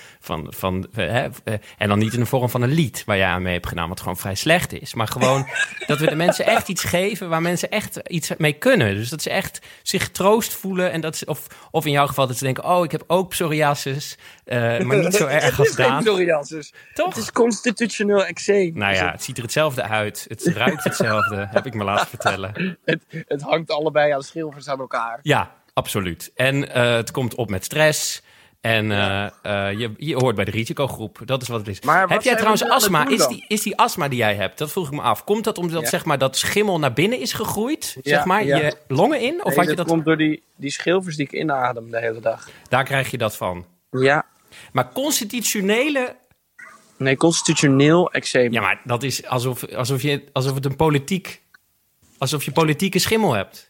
A: En dan niet in de vorm van een lied waar jij aan mee hebt gedaan, wat gewoon vrij slecht is. Maar gewoon dat we de mensen echt iets geven waar mensen echt iets mee kunnen. Dus dat ze echt zich getroost voelen. En dat ze, of in jouw geval dat ze denken, ik heb ook psoriasis. Maar niet zo erg als Daan.
B: Het is geen psoriasis.
A: Toch?
B: Het is constitutioneel eczeem.
A: Nou ja, het ziet er hetzelfde uit. Het ruikt hetzelfde, heb ik me laten vertellen.
B: Het hangt allebei aan schilfers aan elkaar.
A: Ja, absoluut. En het komt op met stress. En je hoort bij de risicogroep. Dat is wat het is. Maar heb jij trouwens astma? Is die astma die jij hebt? Dat vroeg ik me af. Komt dat omdat zeg maar, dat schimmel naar binnen is gegroeid? Zeg maar, je longen in? Of
B: dat komt door die schilfers die ik inadem de hele dag.
A: Daar krijg je dat van?
B: Ja.
A: Maar constitutionele...
B: Nee, constitutioneel eczeem.
A: Ja, maar dat is alsof je politieke schimmel hebt.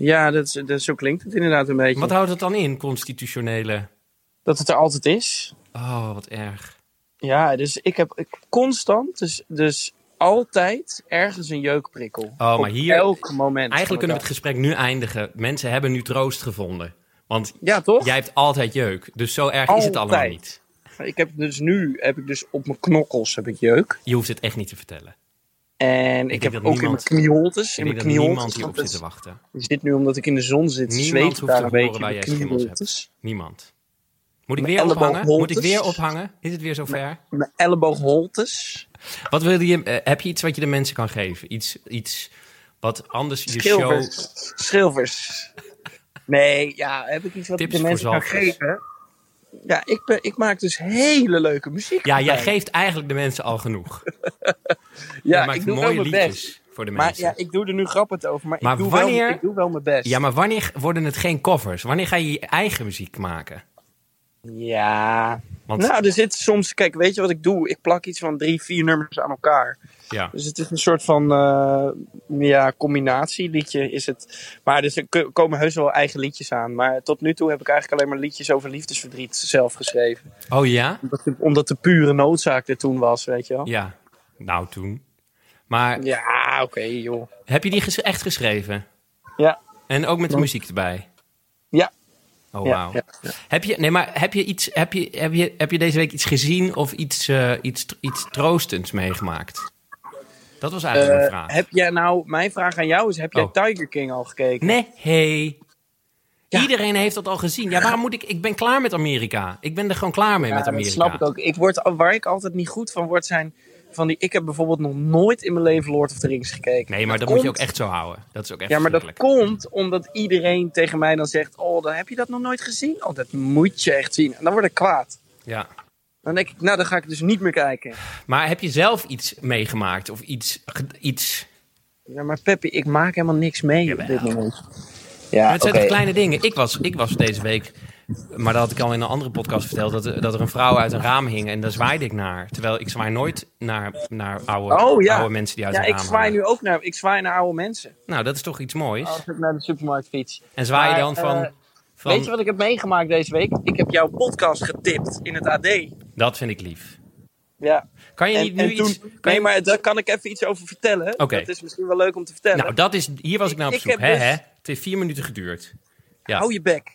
D: Ja, zo klinkt het inderdaad een beetje.
A: Wat houdt het dan in, constitutionele?
D: Dat het er altijd is.
A: Oh, wat erg.
D: Ja, dus ik heb constant, dus altijd ergens een jeukprikkel.
A: Oh, maar hier...
D: elk moment.
A: Eigenlijk kunnen we het gesprek nu eindigen. Mensen hebben nu troost gevonden. Want
D: ja, toch?
A: jij hebt altijd jeuk. Dus zo erg is het allemaal niet.
D: Ik heb dus op mijn knokkels heb ik jeuk.
A: Je hoeft het echt niet te vertellen.
D: En ik heb ook in mijn knieholtes.
A: Ik denk dat niemand hierop zit te wachten.
D: Je zit nu omdat ik in de zon zit.
A: Niemand hoeft te horen waar jij schimmels hebt. Niemand. Moet ik weer ophangen? Moet ik weer ophangen? Is het weer zover?
D: Mijn elleboogholtes.
A: Wat wil je? Heb je iets wat je de mensen kan geven? Iets wat anders je show...
D: Schilvers. Nee, ja, heb ik iets wat ik de mensen kan geven? Ja, ik maak dus hele leuke muziek.
A: Ja, jij geeft eigenlijk de mensen al genoeg.
D: Ja, ik doe
A: mooie
D: wel mijn best.
A: Voor de mensen.
D: Maar ja, ik doe er nu grappig over, maar ik doe wel mijn best.
A: Ja, maar wanneer worden het geen covers? Wanneer ga je je eigen muziek maken?
D: Ja, nou, er zit soms... Kijk, weet je wat ik doe? Ik plak iets van 3-4 nummers aan elkaar.
A: Ja.
D: Dus het is een soort van combinatieliedje is het. Maar er komen heus wel eigen liedjes aan. Maar tot nu toe heb ik eigenlijk alleen maar liedjes over liefdesverdriet zelf geschreven.
A: Oh ja?
D: Omdat de pure noodzaak er toen was, weet je wel.
A: Ja, nou toen. Maar...
D: Ja, oké, joh.
A: Heb je die echt geschreven?
D: Ja.
A: En ook met de muziek erbij?
D: Ja.
A: Oh, wauw. Ja. Heb je deze week iets gezien of iets troostends meegemaakt? Dat was eigenlijk mijn vraag.
D: Heb jij nou, mijn vraag aan jou is, heb jij Tiger King al gekeken?
A: Nee. Ja. Iedereen heeft dat al gezien. Ja, waarom moet ik ben klaar met Amerika. Ik ben er gewoon klaar mee met Amerika.
D: Dat snap ik ook. Waar ik altijd niet goed van word zijn... Ik heb bijvoorbeeld nog nooit in mijn leven Lord of the Rings gekeken.
A: Nee, maar dat moet je ook echt zo houden. Dat is ook echt
D: maar dat komt omdat iedereen tegen mij dan zegt... Oh, dan heb je dat nog nooit gezien? Oh, dat moet je echt zien. En dan word ik kwaad.
A: Ja.
D: Dan denk ik, nou, dan ga ik dus niet meer kijken.
A: Maar heb je zelf iets meegemaakt? Of iets...
D: Ja, maar Peppy, ik maak helemaal niks mee op dit moment.
A: Ja, het zijn toch kleine dingen. Ik was deze week... Maar dat had ik al in een andere podcast verteld... dat er een vrouw uit een raam hing en daar zwaaide ik naar. Terwijl ik zwaai nooit naar oude mensen die uit een raam hangen.
D: Ik zwaai nu ook ik zwaai naar oude mensen.
A: Nou, dat is toch iets moois?
D: Als ik naar de supermarkt fiets.
A: En zwaai je dan van...
D: Weet je wat ik heb meegemaakt deze week? Ik heb jouw podcast getipt in het AD.
A: Dat vind ik lief.
D: Ja.
A: Kan je niet nu iets...
D: maar daar kan ik even iets over vertellen.
A: Okay.
D: Dat is misschien wel leuk om te vertellen.
A: Nou, hier was ik naar op zoek. Het heeft 4 minuten geduurd. Ja.
D: Hou je bek.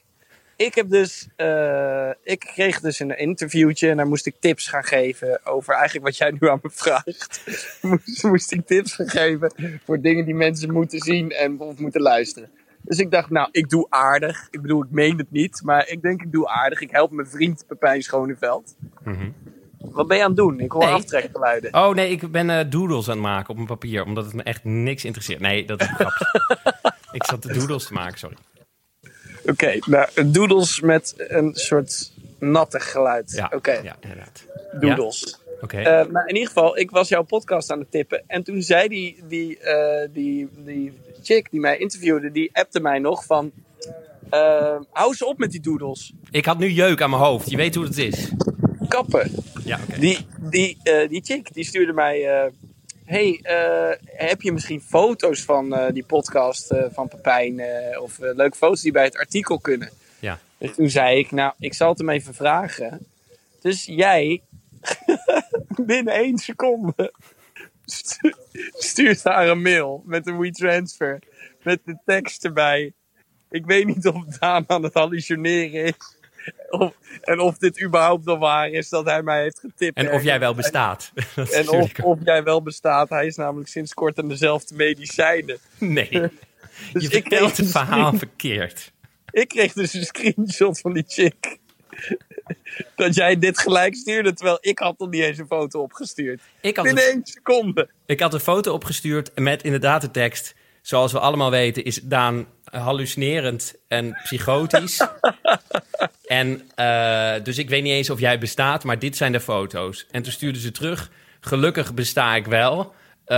D: Ik kreeg dus een interviewtje en daar moest ik tips gaan geven over eigenlijk wat jij nu aan me vraagt. moest ik tips gaan geven voor dingen die mensen moeten zien en of moeten luisteren. Dus ik dacht, nou, ik doe aardig. Ik bedoel, ik meen het niet, maar ik denk ik doe aardig. Ik help mijn vriend Pepijn Schoneveld. Mm-hmm. Wat ben je aan het doen? Ik hoor aftrekgeluiden.
A: Oh nee, ik ben doodles aan het maken op mijn papier, omdat het me echt niks interesseert. Nee, dat is een grapje. Ik zat de doodles te maken, sorry.
D: Oké, nou, doodles met een soort nattig geluid.
A: Ja,
D: Oké.
A: Ja, inderdaad.
D: Doodles.
A: Ja? Oké.
D: Maar in ieder geval, ik was jouw podcast aan het tippen. En toen zei die chick die mij interviewde, die appte mij nog van... hou ze op met die doodles.
A: Ik had nu jeuk aan mijn hoofd. Je weet hoe het is.
D: Kappen.
A: Ja, oké.
D: Die chick, die stuurde mij... heb je misschien foto's van die podcast van Pepijn of leuke foto's die bij het artikel kunnen?
A: Ja.
D: Dus toen zei ik, nou, ik zal het hem even vragen. Dus jij, binnen 1 seconde, stuurt haar een mail met een WeTransfer. Met de tekst erbij. Ik weet niet of Daan aan het hallucineren is. Of dit überhaupt wel waar is dat hij mij heeft getipt.
A: En of jij wel bestaat.
D: En of jij wel bestaat. Hij is namelijk sinds kort aan dezelfde medicijnen.
A: Nee,
D: dus
A: je vertelt het verhaal verkeerd.
D: Ik kreeg dus een screenshot van die chick. Dat jij dit gelijk stuurde, terwijl ik had nog niet eens een foto opgestuurd. Binnen 1 seconde.
A: Ik had een foto opgestuurd met inderdaad de tekst... Zoals we allemaal weten is Daan hallucinerend en psychotisch. En dus ik weet niet eens of jij bestaat, maar dit zijn de foto's. En toen stuurden ze terug, gelukkig besta ik wel.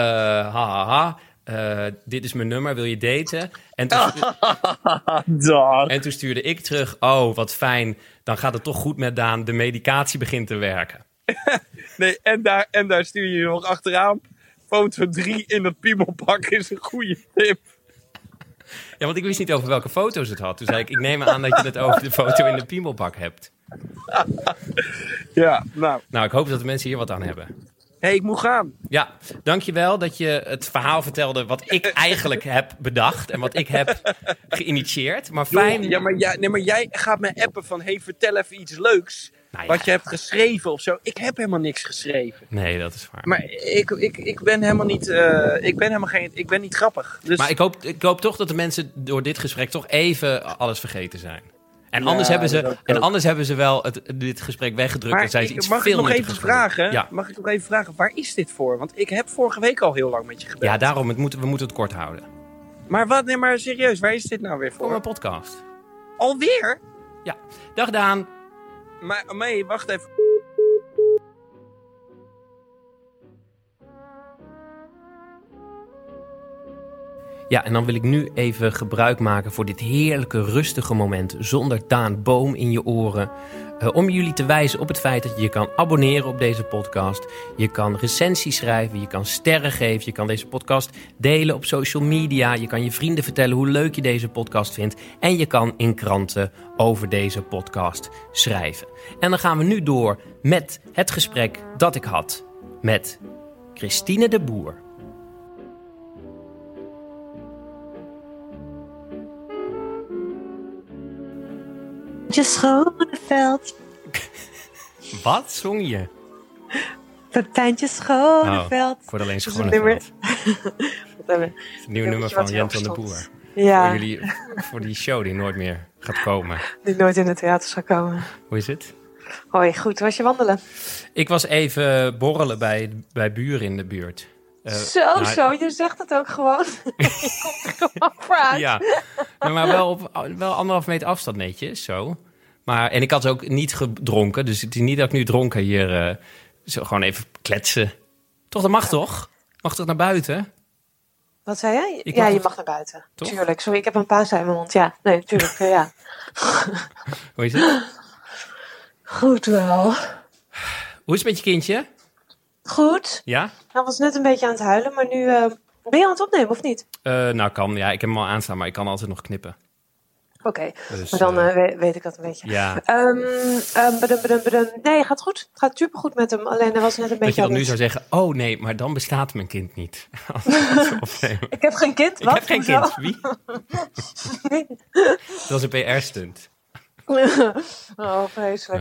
A: Dit is mijn nummer, wil je daten? En toen stuurde ik terug, oh wat fijn, dan gaat het toch goed met Daan. De medicatie begint te werken.
D: Nee, en daar stuur je nog achteraan. Foto 3 in het piemelpak is een goede tip.
A: Ja, want ik wist niet over welke foto's het had. Toen zei ik neem aan dat je het over de foto in de piemelbak hebt.
D: Ja, nou.
A: Nou, ik hoop dat de mensen hier wat aan hebben.
D: Hé, ik moet gaan.
A: Ja, dankjewel dat je het verhaal vertelde wat ik eigenlijk heb bedacht en wat ik heb geïnitieerd. Maar fijn.
D: Ja, maar jij gaat me appen van, vertel even iets leuks.
A: Nou ja.
D: Wat je hebt geschreven of zo. Ik heb helemaal niks geschreven.
A: Nee, dat is waar.
D: Maar ik ben helemaal niet, ik ben niet grappig. Dus...
A: Maar ik hoop toch dat de mensen door dit gesprek toch even alles vergeten zijn. En anders hebben ze wel dit gesprek weggedrukt.
D: Maar
A: en zijn ze iets
D: mag
A: veel
D: ik nog
A: nuttigs
D: even
A: geworden.
D: vragen?
A: Ja.
D: Mag ik nog even vragen, waar is dit voor? Want ik heb vorige week al heel lang met je gebeld.
A: Ja, daarom, we moeten het kort houden.
D: Maar wat? Nee, maar serieus, waar is dit nou weer
A: Voor
D: voor?
A: mijn podcast.
D: Alweer?
A: Ja. Dag Daan.
D: Maar nee, wacht even.
A: Ja, en dan wil ik nu even gebruik maken voor dit heerlijke, rustige moment zonder Daan Boom in je oren. Om jullie te wijzen op het feit dat je je kan abonneren op deze podcast. Je kan recensies schrijven, je kan sterren geven, je kan deze podcast delen op social media. Je kan je vrienden vertellen hoe leuk je deze podcast vindt. En je kan in kranten over deze podcast schrijven. En dan gaan we nu door met het gesprek dat ik had met Christine de Boer.
E: Schoneveld.
A: Wat zong je?
E: Pepijntje Schoneveld.
A: Ik word alleen
E: Dat is
A: Schoneveld.
E: het
A: Nieuwe nummer van Jent van de Boer.
E: Ja,
A: Voor die show die nooit meer gaat komen.
E: die nooit in het theater zou komen.
A: Hoe is het?
E: Hoi, goed. Was je wandelen?
A: Ik was even borrelen bij buren in de buurt.
E: Zo, je zegt het ook gewoon. Je komt er gewoon vooruit.
A: Ja, maar wel 1,5 meter afstand netjes, zo. En ik had ook niet gedronken, dus het is niet dat ik nu dronken hier zo gewoon even kletsen. Toch, dat mag toch? Mag toch naar buiten?
E: Wat zei jij?
A: Je
E: mag naar buiten.
A: Toch?
E: Tuurlijk. Sorry, ik heb een pauze in mijn mond. Ja, nee, tuurlijk. Ja.
A: Hoe is het?
E: Goed wel.
A: Hoe is het met je kindje?
E: Goed.
A: Ja?
E: Hij was net een beetje aan het huilen, maar nu... ben je aan het opnemen of niet?
A: Nou, kan. Ja, ik heb hem al aanstaan, maar ik kan altijd nog knippen.
E: Oké,
A: Dus,
E: maar dan weet ik dat een beetje.
A: Ja.
E: Nee, gaat goed. Het gaat supergoed met hem. Alleen hij was net een beetje...
A: Dat je dan nu zou zeggen, oh nee, maar dan bestaat mijn kind niet.
E: Ik heb geen kind?
A: Ik
E: Wat?
A: heb geen
E: Hoezo?
A: kind. Wie? Dat was een PR-stunt.
E: Oh, vreselijk.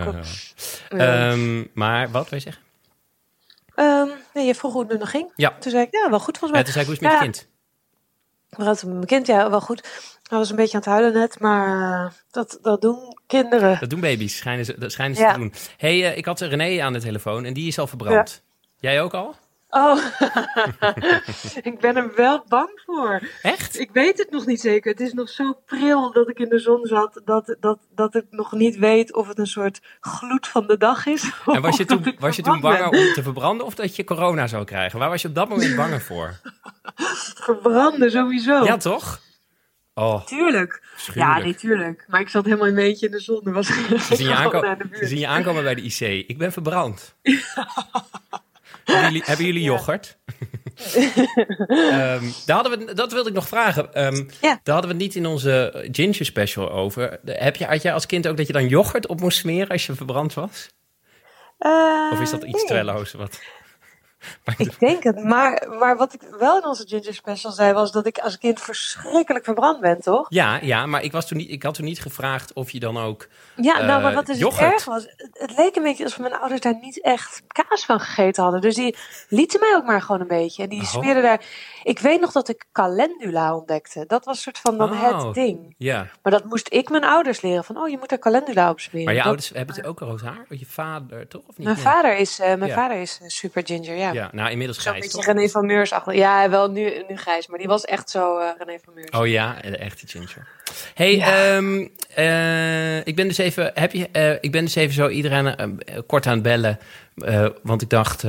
A: Maar wat wil je zeggen?
E: Nee, je vroeg hoe het nu nog ging.
A: Ja.
E: Toen zei ik, ja, wel goed volgens mij.
A: Ja, toen zei ik, hoe is het met je kind?
E: Wat mijn kind, ja, wel goed. Hij was een beetje aan het huilen net, maar dat doen kinderen.
A: Dat doen baby's, schijnen ze te doen. Hey, ik had René aan de telefoon en die is al verbrand. Ja. Jij ook al?
E: Oh, ik ben er wel bang voor.
A: Echt?
E: Ik weet het nog niet zeker. Het is nog zo pril dat ik in de zon zat, dat ik nog niet weet of het een soort gloed van de dag is.
A: En was je toen banger om te verbranden of dat je corona zou krijgen? Waar was je op dat moment banger voor?
E: Verbranden sowieso.
A: Ja, toch? Oh,
E: Tuurlijk. Ja, nee, tuurlijk. Maar ik zat helemaal een beetje in de zon. Er was
A: Ze zien je aankomen bij de IC. Ik ben verbrand. Hebben jullie yoghurt? Dat wilde ik nog vragen. Daar hadden we het niet in onze ginger special over. Had jij als kind ook dat je dan yoghurt op moest smeren als je verbrand was? Of is dat iets te loos?
E: Ik denk het, maar wat ik wel in onze Ginger Special zei, was dat ik als kind verschrikkelijk verbrand ben, toch?
A: Ja, maar ik had toen niet gevraagd of je dan ook
E: Ja, maar wat dus
A: yoghurt.
E: erg was, het leek een beetje alsof mijn ouders daar niet echt kaas van gegeten hadden. Dus die lieten mij ook maar gewoon een beetje. En die smeerden daar... Ik weet nog dat ik calendula ontdekte. Dat was soort van dan het ding.
A: Ja.
E: Maar dat moest ik mijn ouders leren. Van, je moet er calendula op smeren.
A: Maar je ouders hebben ze ook rood haar? Je vader, toch? Of niet?
E: Mijn vader is super ginger, ja.
A: Ja, nou inmiddels
E: Zo'n
A: grijs,
E: beetje
A: toch?
E: René van Meurs. Ja, wel nu grijs. Maar die was echt zo René van Meurs.
A: Oh ja, de echte ginger. Hey, ik ben dus even zo iedereen kort aan het bellen. Want ik dacht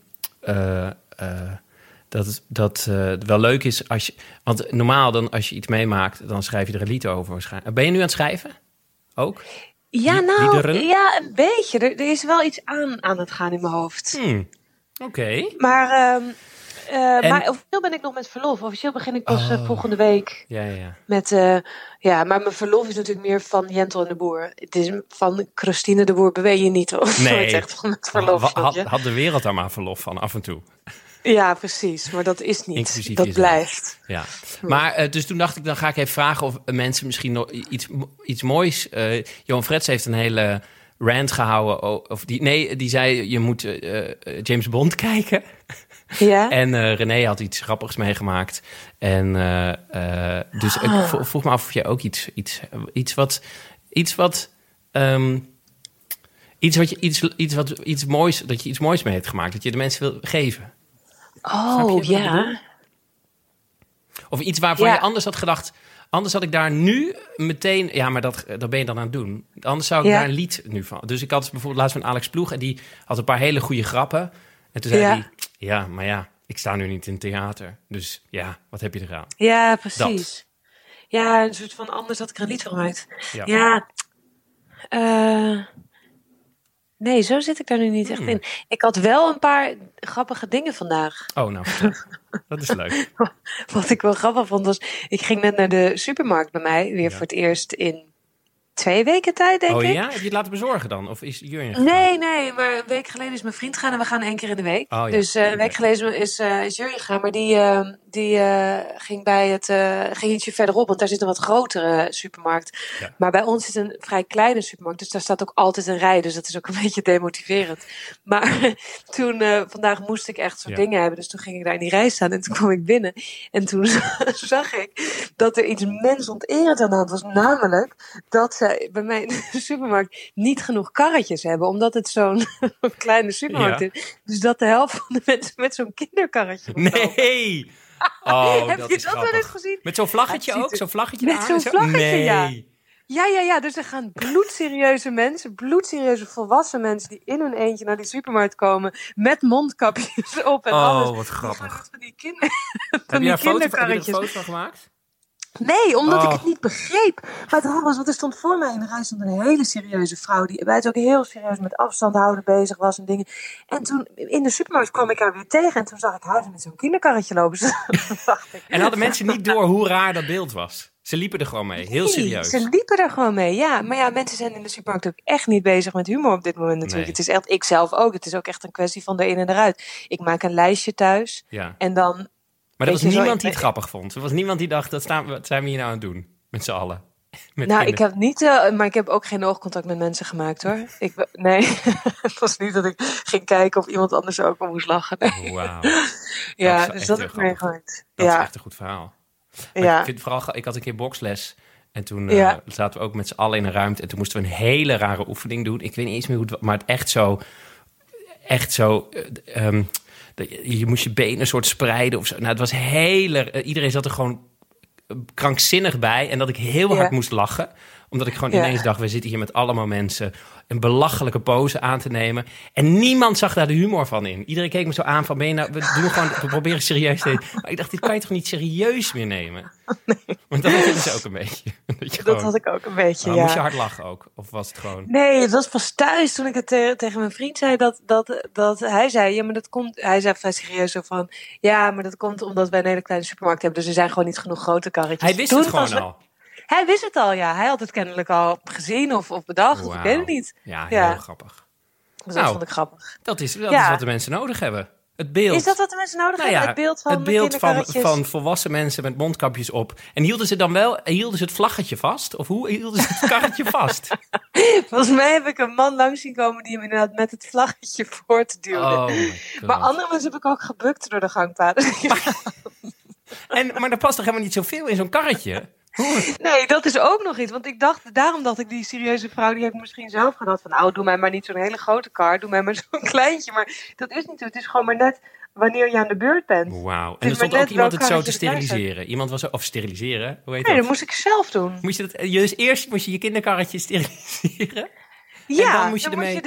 A: dat het wel leuk is als je... Want normaal dan als je iets meemaakt, dan schrijf je er een lied over waarschijnlijk. Ben je nu aan het schrijven? Ook?
E: Ja,
A: liederen?
E: ja, een beetje. Er is wel iets aan het gaan in mijn hoofd.
A: Oké.
E: Maar Maar officieel ben ik nog met verlof. Officieel begin ik pas volgende week.
A: Ja.
E: Met, maar mijn verlof is natuurlijk meer van Jentel en de Boer. Het is van Christine de Boer beweeg je niet. Of
A: nee.
E: Echt van het verlof.
A: Had de wereld daar maar verlof van af en toe.
E: Ja, precies. Maar dat is niet.
A: Inclusief
E: dat
A: jezelf.
E: Blijft.
A: Ja. Maar dus toen dacht ik, dan ga ik even vragen of mensen misschien nog iets moois... Johan Frets heeft een hele rant gehouden. Die zei, je moet James Bond kijken.
E: Ja.
A: En René had iets grappigs meegemaakt. En dus ik vroeg me af of jij ook iets moois, dat je iets moois mee hebt gemaakt, dat je de mensen wil geven.
E: Oh, ja.
A: Of iets waarvan je anders had gedacht, anders had ik daar nu meteen... Ja, maar dat ben je dan aan het doen. Anders zou ik daar een lied nu van... Dus ik had bijvoorbeeld laatst van Alex Ploeg... en die had een paar hele goede grappen. En toen zei hij... Ja, maar ja, ik sta nu niet in het theater. Dus ja, wat heb je eraan?
E: Ja, precies. Ja, een soort van anders had ik er een lied van gemaakt. Nee, zo zit ik daar nu niet echt in. Ik had wel een paar grappige dingen vandaag.
A: Oh, nou, dat is leuk.
E: Wat ik wel grappig vond was... Ik ging net naar de supermarkt bij mij. Weer voor het eerst in 2 weken tijd, denk ik.
A: Oh ja? Heb je het laten bezorgen dan? Of is Jurjen
E: gegaan? Nee. Maar een week geleden is mijn vriend gegaan. En we gaan 1 keer in de week. Oh, ja. Dus een week geleden is Jurjen gegaan. Maar die ging bij ging ietsje verderop. Want daar zit een wat grotere supermarkt. Ja. Maar bij ons zit een vrij kleine supermarkt. Dus daar staat ook altijd een rij. Dus dat is ook een beetje demotiverend. Maar toen, vandaag moest ik echt soort dingen hebben. Dus toen ging ik daar in die rij staan. En toen kwam ik binnen. En toen zag ik dat er iets mensonterend aan de hand was. Namelijk dat ze bij mij in de supermarkt niet genoeg karretjes hebben. Omdat het zo'n kleine supermarkt is. Dus dat de helft van de mensen met zo'n kinderkarretje moet komen.
A: Nee! Oh,
E: heb je dat wel eens gezien?
A: Met zo'n vlaggetje ook? Zo'n vlaggetje
E: met zo'n vlaggetje,
A: nee.
E: Ja. Dus er gaan bloedserieuze mensen, bloedserieuze volwassen mensen... die in hun eentje naar die supermarkt komen... met mondkapjes op en alles.
A: Oh, wat grappig.
E: Van die kinderkarretjes.
A: Heb je er een foto van gemaakt?
E: Nee, omdat ik het niet begreep. Maar het raar was, want er stond voor mij in de rij stond een hele serieuze vrouw... die bij het ook heel serieus met afstand houden bezig was en dingen. En toen in de supermarkt kwam ik haar weer tegen... en toen zag ik haar met zo'n kinderkarretje lopen. Dacht ik,
A: en hadden mensen niet door hoe raar dat beeld was? Ze liepen er gewoon mee, heel serieus.
E: Ze liepen er gewoon mee, ja. Maar ja, mensen zijn in de supermarkt ook echt niet bezig met humor op dit moment natuurlijk. Nee. Het is echt, ik zelf ook. Het is ook echt een kwestie van erin en eruit. Ik maak een lijstje thuis en dan...
A: Maar er was niemand die het grappig vond. Er was niemand die dacht, wat zijn we hier nou aan het doen? Met z'n allen.
E: Ik heb niet, maar ik heb ook geen oogcontact met mensen gemaakt hoor. Nee, het was niet dat ik ging kijken of iemand anders ook al moest lachen. Nee.
A: Wauw.
E: Ja, dus dat heb ik meegemaakt.
A: Dat is echt een goed verhaal. Maar ik vind vooral, ik had een keer boksles. En toen zaten we ook met z'n allen in een ruimte. En toen moesten we een hele rare oefening doen. Ik weet niet eens meer hoe het was, maar het echt zo... je moest je benen een soort spreiden of zo. Nou, het was iedereen zat er gewoon krankzinnig bij. En dat ik heel hard moest lachen. Omdat ik gewoon ineens dacht, we zitten hier met allemaal mensen... een belachelijke pose aan te nemen. En niemand zag daar de humor van in. Iedereen keek me zo aan van, we proberen serieus te nemen. Maar ik dacht, dit kan je toch niet serieus meer nemen? Nee. Want dat vinden ze ook een beetje.
E: Dat had ik ook een beetje,
A: Moest je hard lachen ook? Of was het gewoon...
E: Nee, het was pas thuis toen ik het tegen mijn vriend zei dat hij zei... Ja, maar dat komt... Hij zei vrij serieus zo van... Ja, maar dat komt omdat wij een hele kleine supermarkt hebben. Dus er zijn gewoon niet genoeg grote karretjes.
A: Hij wist het gewoon al.
E: Hij wist het al, ja. Hij had het kennelijk al gezien of bedacht. Wow. Of ik weet het niet.
A: Ja, heel grappig.
E: Dus dat vond ik grappig.
A: Dat is wat de mensen nodig hebben. Het beeld.
E: Is dat wat de mensen nodig hebben? Het beeld
A: van volwassen mensen met mondkapjes op. En hielden ze het vlaggetje vast? Of hoe hielden ze het karretje vast?
E: Volgens mij heb ik een man langs zien komen die hem inderdaad met het vlaggetje voortduwde.
A: Oh
E: maar andere mensen heb ik ook gebukt door de gangpaden.
A: Maar er past toch helemaal niet zoveel in zo'n karretje?
E: Nee, dat is ook nog iets. Want daarom dacht ik, die serieuze vrouw, die heeft misschien zelf gedacht van, doe mij maar niet zo'n hele grote kar, doe mij maar zo'n kleintje. Maar dat is niet zo. Het is gewoon maar net wanneer je aan de beurt bent.
A: Wauw. En er stond ook iemand het zo te steriliseren. Iemand was of steriliseren, hoe heet dat?
E: Nee, dat moest ik zelf doen.
A: Dus eerst moest je je kinderkarretje steriliseren?
E: Ja,
A: en dan moest je ermee...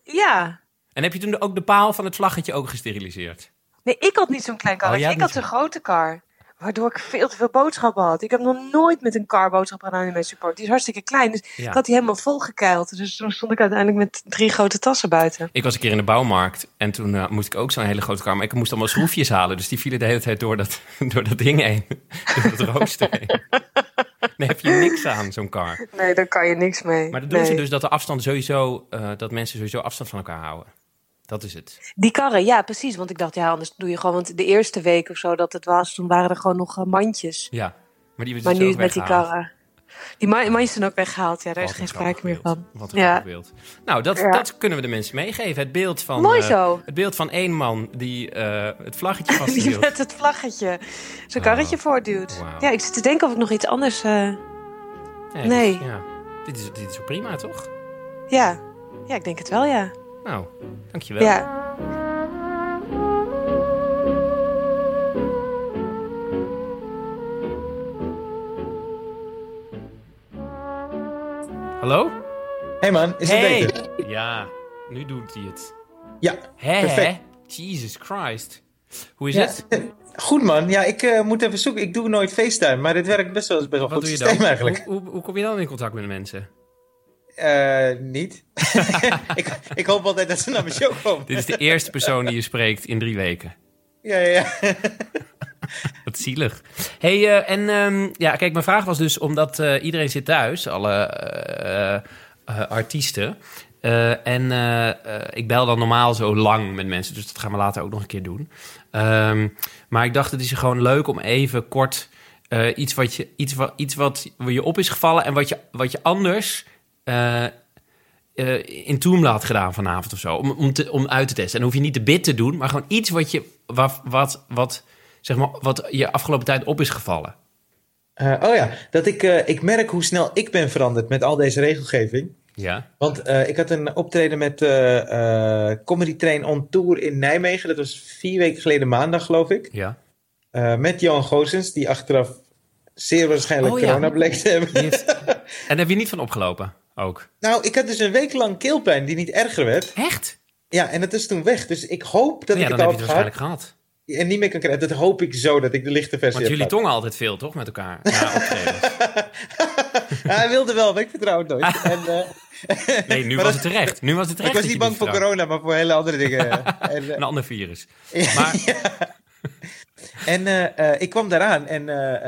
A: En heb je toen ook de paal van het vlaggetje ook gesteriliseerd?
E: Nee, ik had niet zo'n klein karretje. Ik had zo'n grote kar. Waardoor ik veel te veel boodschappen had. Ik heb nog nooit met een kar boodschappen gedaan in mijn support. Die is hartstikke klein, dus ik had die helemaal volgekeild. Dus toen stond ik uiteindelijk met 3 grote tassen buiten.
A: Ik was een keer in de bouwmarkt en toen moest ik ook zo'n hele grote kar. Maar ik moest allemaal schroefjes halen, dus die vielen de hele tijd door dat ding heen. Door dat rooster heen. Daar heb je niks aan, zo'n kar.
E: Nee, daar kan je niks mee.
A: Maar dat doen ze dus dat de afstand sowieso, dat mensen sowieso afstand van elkaar houden. Dat is het.
E: Die karren, ja, precies. Want ik dacht, anders doe je gewoon... Want de eerste week of zo dat het was, toen waren er gewoon nog mandjes.
A: Ja, maar die
E: maar
A: nu
E: dus met die karren. Die mandjes zijn ook weggehaald. Ja, daar is geen sprake meer van.
A: Wat een beeld. Nou, dat kunnen we de mensen meegeven. Het beeld van...
E: Mooi zo.
A: Het beeld van 1 man die het vlaggetje vasthield.
E: Die met het vlaggetje zijn karretje voortduwt. Wow. Ja, ik zit te denken of ik nog iets anders... Nee.
A: Dit is zo prima, toch?
E: Ja, ik denk het wel, ja.
A: Nou, dankjewel.
E: Ja.
A: Hallo?
F: Hey man, is het beter?
A: Ja, nu doet hij het.
F: Ja, perfect.
A: Jesus Christ. Hoe is het?
F: Goed man, ja, ik moet even zoeken. Ik doe nooit FaceTime, maar dit werkt best wel goed systeem eigenlijk.
A: Hoe kom je dan in contact met de mensen?
F: Niet. ik hoop altijd dat ze naar mijn show komen.
A: Dit is de eerste persoon die je spreekt in 3 weken.
F: Ja.
A: Wat zielig. Hey, kijk, mijn vraag was dus, omdat iedereen zit thuis, alle artiesten. Ik bel dan normaal zo lang met mensen, dus dat gaan we later ook nog een keer doen. Maar ik dacht, het is gewoon leuk om even kort iets wat je op is gevallen en wat je anders in Toomla had gedaan vanavond of zo, om uit te testen. En dan hoef je niet de bit te doen, maar gewoon iets wat je afgelopen tijd op is gevallen.
F: Dat ik merk hoe snel ik ben veranderd met al deze regelgeving.
A: Ja.
F: Want ik had een optreden met Comedy Train on Tour in Nijmegen. Dat was 4 weken geleden maandag, geloof ik.
A: Ja.
F: Met Johan Goossens, die achteraf zeer waarschijnlijk corona bleek te hebben.
A: En heb je niet van opgelopen ook?
F: Nou, ik had dus een week lang keelpijn die niet erger werd.
A: Echt?
F: Ja, en dat is toen weg. Dus ik hoop dat ik het al
A: heb je het waarschijnlijk gehad.
F: En niet meer kan krijgen. Dat hoop ik zo, dat ik de lichte versie
A: Want jullie tongen altijd veel, toch? Met elkaar.
F: Hij wilde wel, maar ik vertrouw het nooit.
A: Nee, nu was het terecht.
F: Ik was niet bang voor corona, maar voor hele andere dingen.
A: Een ander virus.
F: Maar... En ik kwam daaraan en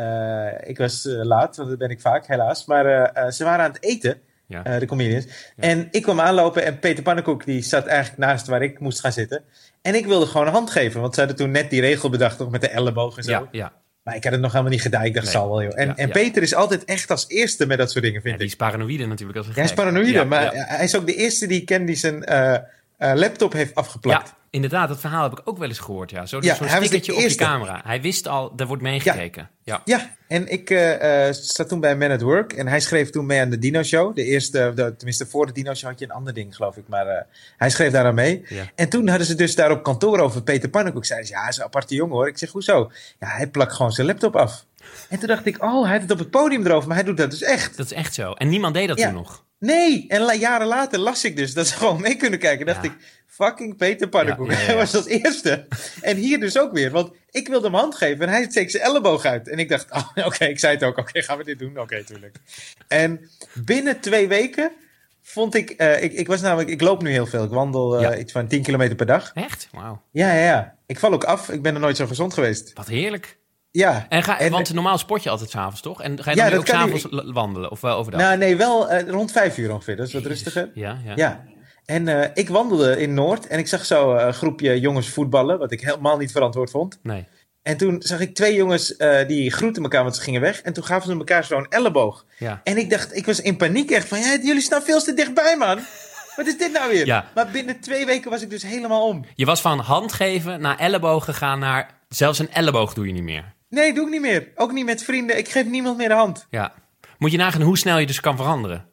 F: ik was laat, want dat ben ik vaak, helaas. Maar ze waren aan het eten, de comedians. Ja. En ik kwam aanlopen en Peter Pannenkoek die zat eigenlijk naast waar ik moest gaan zitten. En ik wilde gewoon een hand geven, want ze hadden toen net die regel bedacht, toch met de elleboog en zo. Ja. Maar ik had het nog helemaal niet gedaan. Ik dacht, zal wel, joh. En Peter is altijd echt als eerste met dat soort dingen, vind ik.
A: Die is paranoïde natuurlijk. Als
F: hij is paranoïde, maar hij is ook de eerste die ik ken die zijn laptop heeft afgeplakt.
A: Ja, inderdaad, dat verhaal heb ik ook wel eens gehoord. Ja. Zo'n stickertje op je camera. Hij wist al, er wordt meegekeken.
F: Ja, en ik zat toen bij Man at Work en hij schreef toen mee aan de Dino Show. De eerste, tenminste voor de Dino Show had je een ander ding, geloof ik. Maar hij schreef daar aan mee. Ja. En toen hadden ze dus daar op kantoor over Peter Pannenkoek. Zeiden ze, hij is een aparte jongen hoor. Ik zeg, hoezo? Ja, hij plakt gewoon zijn laptop af. En toen dacht ik, hij had het op het podium erover, maar hij doet dat dus echt.
A: Dat is echt zo. En niemand deed dat toen nog.
F: Nee, en jaren later las ik dus dat ze gewoon mee kunnen kijken. Dacht ik, fucking Peter Pannenkoek. Hij was als eerste. En hier dus ook weer, want ik wilde hem hand geven en hij steekt zijn elleboog uit. En ik dacht, oké, ik zei het ook. Oké, gaan we dit doen? Oké, tuurlijk. En binnen 2 weken vond ik, ik loop nu heel veel. Ik wandel iets van 10 kilometer per dag.
A: Echt? Wauw.
F: Ja. Ik val ook af. Ik ben er nooit zo gezond geweest.
A: Wat heerlijk.
F: Ja.
A: Want normaal sport je altijd 's avonds, toch? En ga je dan ook 's avonds wandelen? Of wel overdag?
F: Nou, nee, wel rond 5 uur ongeveer. Dat is wat rustiger. Ja. En ik wandelde in Noord en ik zag zo een groepje jongens voetballen, wat ik helemaal niet verantwoord vond.
A: Nee.
F: En toen zag ik 2 jongens die groetten elkaar, want ze gingen weg. En toen gaven ze elkaar zo'n elleboog. Ja. En ik dacht, ik was in paniek echt van, jullie staan veel te dichtbij, man. Wat is dit nou weer? Ja. Maar binnen 2 weken was ik dus helemaal om.
A: Je was van hand geven naar elleboog gegaan naar, zelfs een elleboog doe je niet meer.
F: Nee, doe ik niet meer. Ook niet met vrienden. Ik geef niemand meer de hand.
A: Ja. Moet je nagaan hoe snel je dus kan veranderen.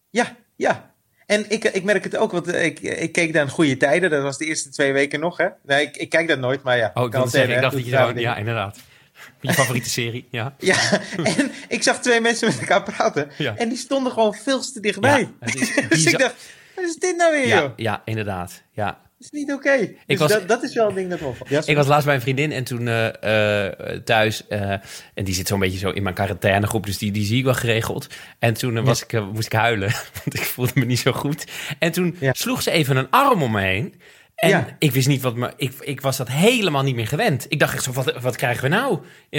F: Ja. En ik merk het ook, want ik keek naar goede tijden. Dat was de eerste 2 weken nog, hè. Nee, ik kijk dat nooit, maar ja.
A: Oh, ik dacht dat je zo... Ja, inderdaad. Je favoriete serie, ja.
F: Ja, en ik zag 2 mensen met elkaar praten. Ja. En die stonden gewoon veel te dichtbij.
A: Ja,
F: dus ik dacht, wat is dit nou weer, joh?
A: Ja, inderdaad. Ja.
F: is niet oké. Dus dat is wel een ding dat me opvalt.
A: Ik was laatst bij een vriendin en toen thuis. En die zit zo'n beetje zo in mijn quarantainegroep. Dus die zie ik wel geregeld. En toen moest ik huilen. Want ik voelde me niet zo goed. En toen sloeg ze even een arm om me heen. En ik wist niet ik was dat helemaal niet meer gewend. Ik dacht echt zo, wat krijgen we nou?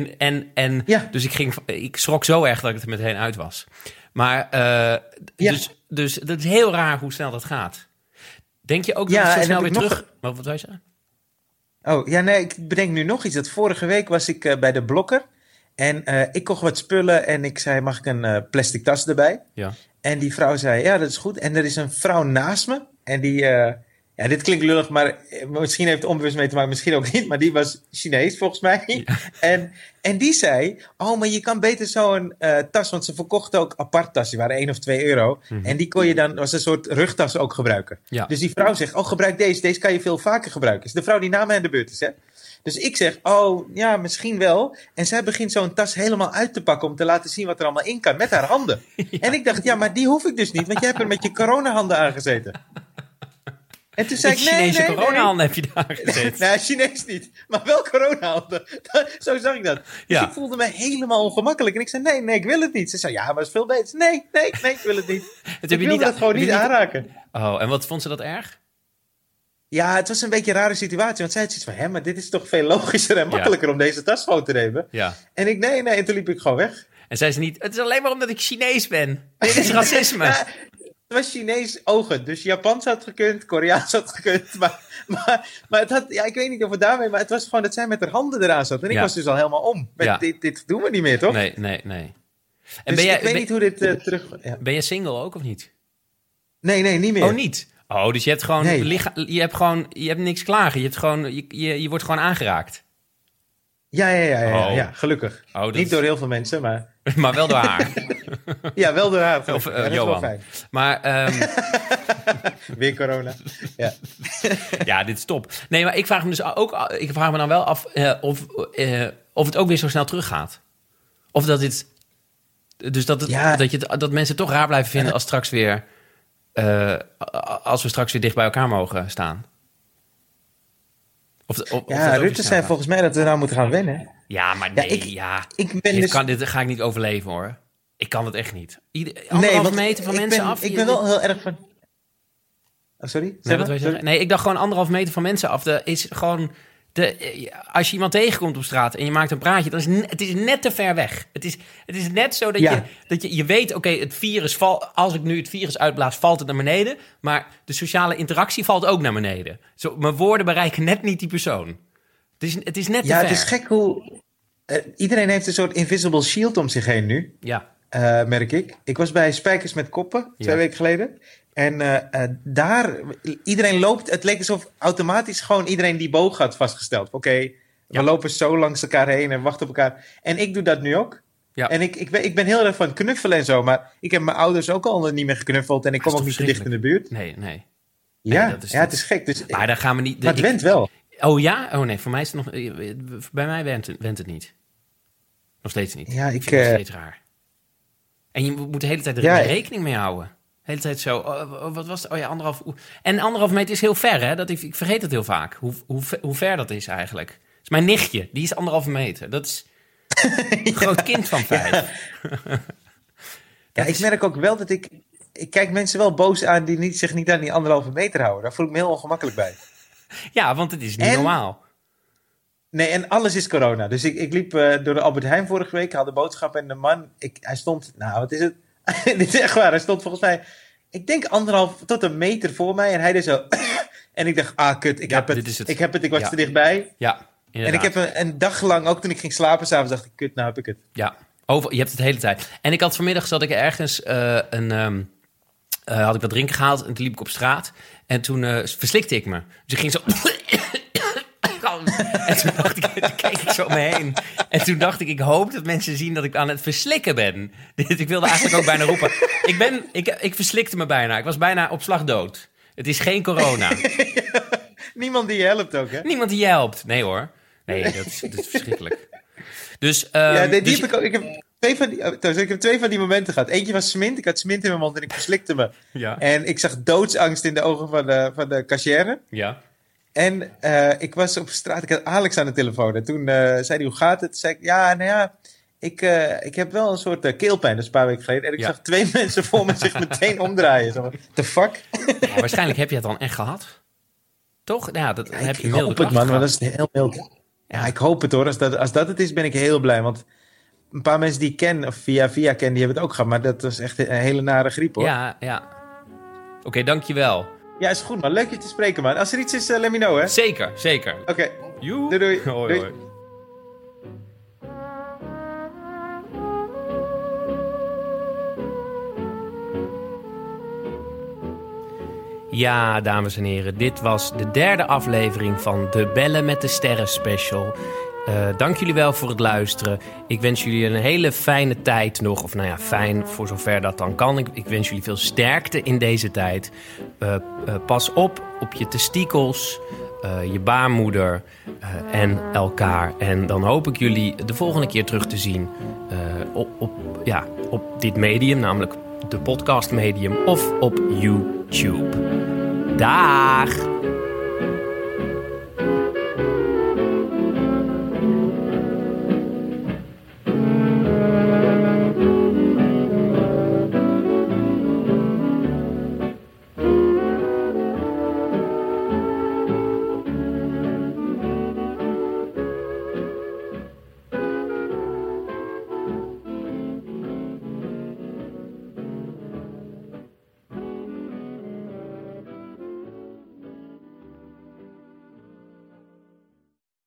A: Dus ik schrok zo erg dat ik het er meteen uit was. Maar dus dat is heel raar hoe snel dat gaat. Denk je ook dat het zo snel weer terug... Wat wil je zeggen?
F: Oh, ja, nee, ik bedenk nu nog iets. Dat vorige week was ik bij de Blokker. En ik kocht wat spullen en ik zei, mag ik een plastic tas erbij?
A: Ja.
F: En die vrouw zei, ja, dat is goed. En er is een vrouw naast me. En die... Ja, dit klinkt lullig, maar misschien heeft het onbewust mee te maken, misschien ook niet. Maar die was Chinees, volgens mij. Ja. En die zei, maar je kan beter zo'n tas, want ze verkochten ook apart tassen. Die waren €1 of €2. Mm-hmm. En die kon je dan als een soort rugtas ook gebruiken. Ja. Dus die vrouw zegt, gebruik deze. Deze kan je veel vaker gebruiken. Dus de vrouw die na mij aan de beurt is, hè. Dus ik zeg, ja, misschien wel. En zij begint zo'n tas helemaal uit te pakken om te laten zien wat er allemaal in kan, met haar handen. Ja. En ik dacht, ja, maar die hoef ik dus niet, want jij hebt er met je coronahanden aangezeten. En toen zei ik,
A: Chinese coronahanden heb je daar gezet.
F: Nee, Chinees niet. Maar wel coronahanden. Zo zag ik dat. Dus ik voelde me helemaal ongemakkelijk. En ik zei, nee, ik wil het niet. Ze zei, ja, maar het is veel beter. Nee, ik wil het niet. Ik wilde dat gewoon niet aanraken.
A: Oh, en wat vond ze dat erg?
F: Ja, het was een beetje een rare situatie. Want zij had zoiets van, maar dit is toch veel logischer en makkelijker om deze tas gewoon te nemen. Ja. En ik, nee. En toen liep ik gewoon weg.
A: En zei ze niet, het is alleen maar omdat ik Chinees ben. Dit is racisme.
F: Het was Chinees ogen, dus Japans had gekund, Koreaans had gekund. Maar het had, ik weet niet of het daarmee, maar het was gewoon dat zij met haar handen eraan zat. En ik was dus al helemaal om. Dit doen we niet meer, toch?
A: Nee. En
F: dus ik weet niet hoe dit terug... Ja.
A: Ben je single ook of niet?
F: Nee, niet meer.
A: Oh, niet? Oh, dus je hebt gewoon... Nee. Je hebt niks klagen. Je hebt gewoon... Je wordt gewoon aangeraakt.
F: Ja, gelukkig. Niet door heel veel mensen, maar...
A: Maar wel door haar.
F: Ja, wel door haar.
A: Of Johan. Fijn. Maar...
F: Weer corona. Ja.
A: Ja, dit is top. Nee, maar ik vraag me dus ook... Ik vraag me dan wel af of het ook weer zo snel teruggaat. Of dat dit... Dus dat mensen het toch raar blijven vinden als straks weer... als we straks weer dicht bij elkaar mogen staan.
F: Rutte zei volgens mij dat we nou moeten gaan wennen.
A: Ja, maar nee, dit ga ik niet overleven, hoor. Ik kan het echt niet. Meter van mensen af.
F: Ik ben wel heel erg van... Oh, sorry?
A: Nee, ik dacht gewoon 1,5 meter van mensen af. Is gewoon... als je iemand tegenkomt op straat en je maakt een praatje, dan is het is net te ver weg. Het is net zo dat je weet, oké, het virus valt. Als ik nu het virus uitblaas, valt het naar beneden. Maar de sociale interactie valt ook naar beneden. Mijn woorden bereiken net niet die persoon. Het is net te ver.
F: Ja, het is gek hoe... iedereen heeft een soort invisible shield om zich heen nu.
A: Ja.
F: Merk ik. Ik was bij Spijkers met Koppen 2 weken geleden. En daar, iedereen loopt, het leek alsof automatisch gewoon iedereen die boog had vastgesteld. Oké, we lopen zo langs elkaar heen en wachten op elkaar. En ik doe dat nu ook. Ja. En ik ben heel erg van knuffelen en zo, maar ik heb mijn ouders ook al niet meer geknuffeld en ik kom ook niet zo dicht in de buurt.
A: Nee.
F: Ja, het is gek. Dus,
A: maar daar gaan we niet...
F: Maar het went wel.
A: Oh ja? Oh nee, voor mij is het nog... Bij mij went het niet. Nog steeds niet.
F: Ja,
A: ik vind het nog steeds raar. En je moet de hele tijd er rekening mee houden. De hele tijd zo, wat was het? Oh ja, 1,5... En 1,5 meter is heel ver, hè? Ik vergeet het heel vaak, hoe ver dat is eigenlijk. Dat is mijn nichtje, die is 1,5 meter. Dat is een groot kind van 5.
F: Ja, ik merk ook wel dat ik kijk mensen wel boos aan die zich niet aan die 1,5 meter houden. Daar voel ik me heel ongemakkelijk bij.
A: Ja, want het is niet normaal.
F: Nee, en alles is corona. Dus ik liep door de Albert Heijn vorige week, haalde boodschappen en de man, hij stond, wat is het? Dit is echt waar, hij stond volgens mij, ik denk 1,5 tot 1 meter voor mij en hij deed zo, en ik dacht, kut, ik heb het, ik was te dichtbij.
A: Ja, inderdaad.
F: En ik heb een dag lang, ook toen ik ging slapen s'avonds, dacht ik, kut, nou heb ik het.
A: Ja, je hebt het de hele tijd. En ik had vanmiddag, zat ik ergens had ik wat drinken gehaald en toen liep ik op straat en toen verslikte ik me. Dus ik ging zo... En toen keek ik zo om me heen. En toen dacht ik hoop dat mensen zien dat ik aan het verslikken ben. Ik wilde eigenlijk ook bijna roepen. Ik verslikte me bijna. Ik was bijna op slag dood. Het is geen corona.
F: Niemand die je helpt ook, hè?
A: Niemand die je helpt. Nee hoor. Nee, dat is verschrikkelijk. Dus,
F: die heb ik ook. Ik heb 2 van die momenten gehad. Eentje was smint. Ik had smint in mijn mond en ik verslikte me. Ja. En ik zag doodsangst in de ogen van de cashier.
A: Ja.
F: En ik was op straat, ik had Alex aan de telefoon. En toen zei hij, hoe gaat het? Toen zei ik, ja, nou ja, ik heb wel een soort keelpijn, dus een paar weken geleden. En ik zag 2 mensen voor me zich meteen omdraaien. Zo, the fuck?
A: Ja, waarschijnlijk heb je het dan echt gehad. Toch? Ja, dat heb je
F: ik hoop het, man, maar dat is heel mild. Ja, ik hoop het hoor. Als dat het is, ben ik heel blij. Want een paar mensen die ik ken, of via ken, die hebben het ook gehad. Maar dat was echt een hele nare griep, hoor.
A: Ja. Oké, dankjewel.
F: Ja, is goed, man. Leuk je te spreken, man. Als er iets is, let me know, hè?
A: Zeker.
F: Oké. Doei.
A: Hoi. Ja, dames en heren, dit was de 3e aflevering van de Bellen met de Sterren special. Dank jullie wel voor het luisteren. Ik wens jullie een hele fijne tijd nog. Of nou ja, fijn voor zover dat dan kan. Ik wens jullie veel sterkte in deze tijd. Pas op je testikels, je baarmoeder en elkaar. En dan hoop ik jullie de volgende keer terug te zien op dit medium, namelijk de podcastmedium of op YouTube. Dag!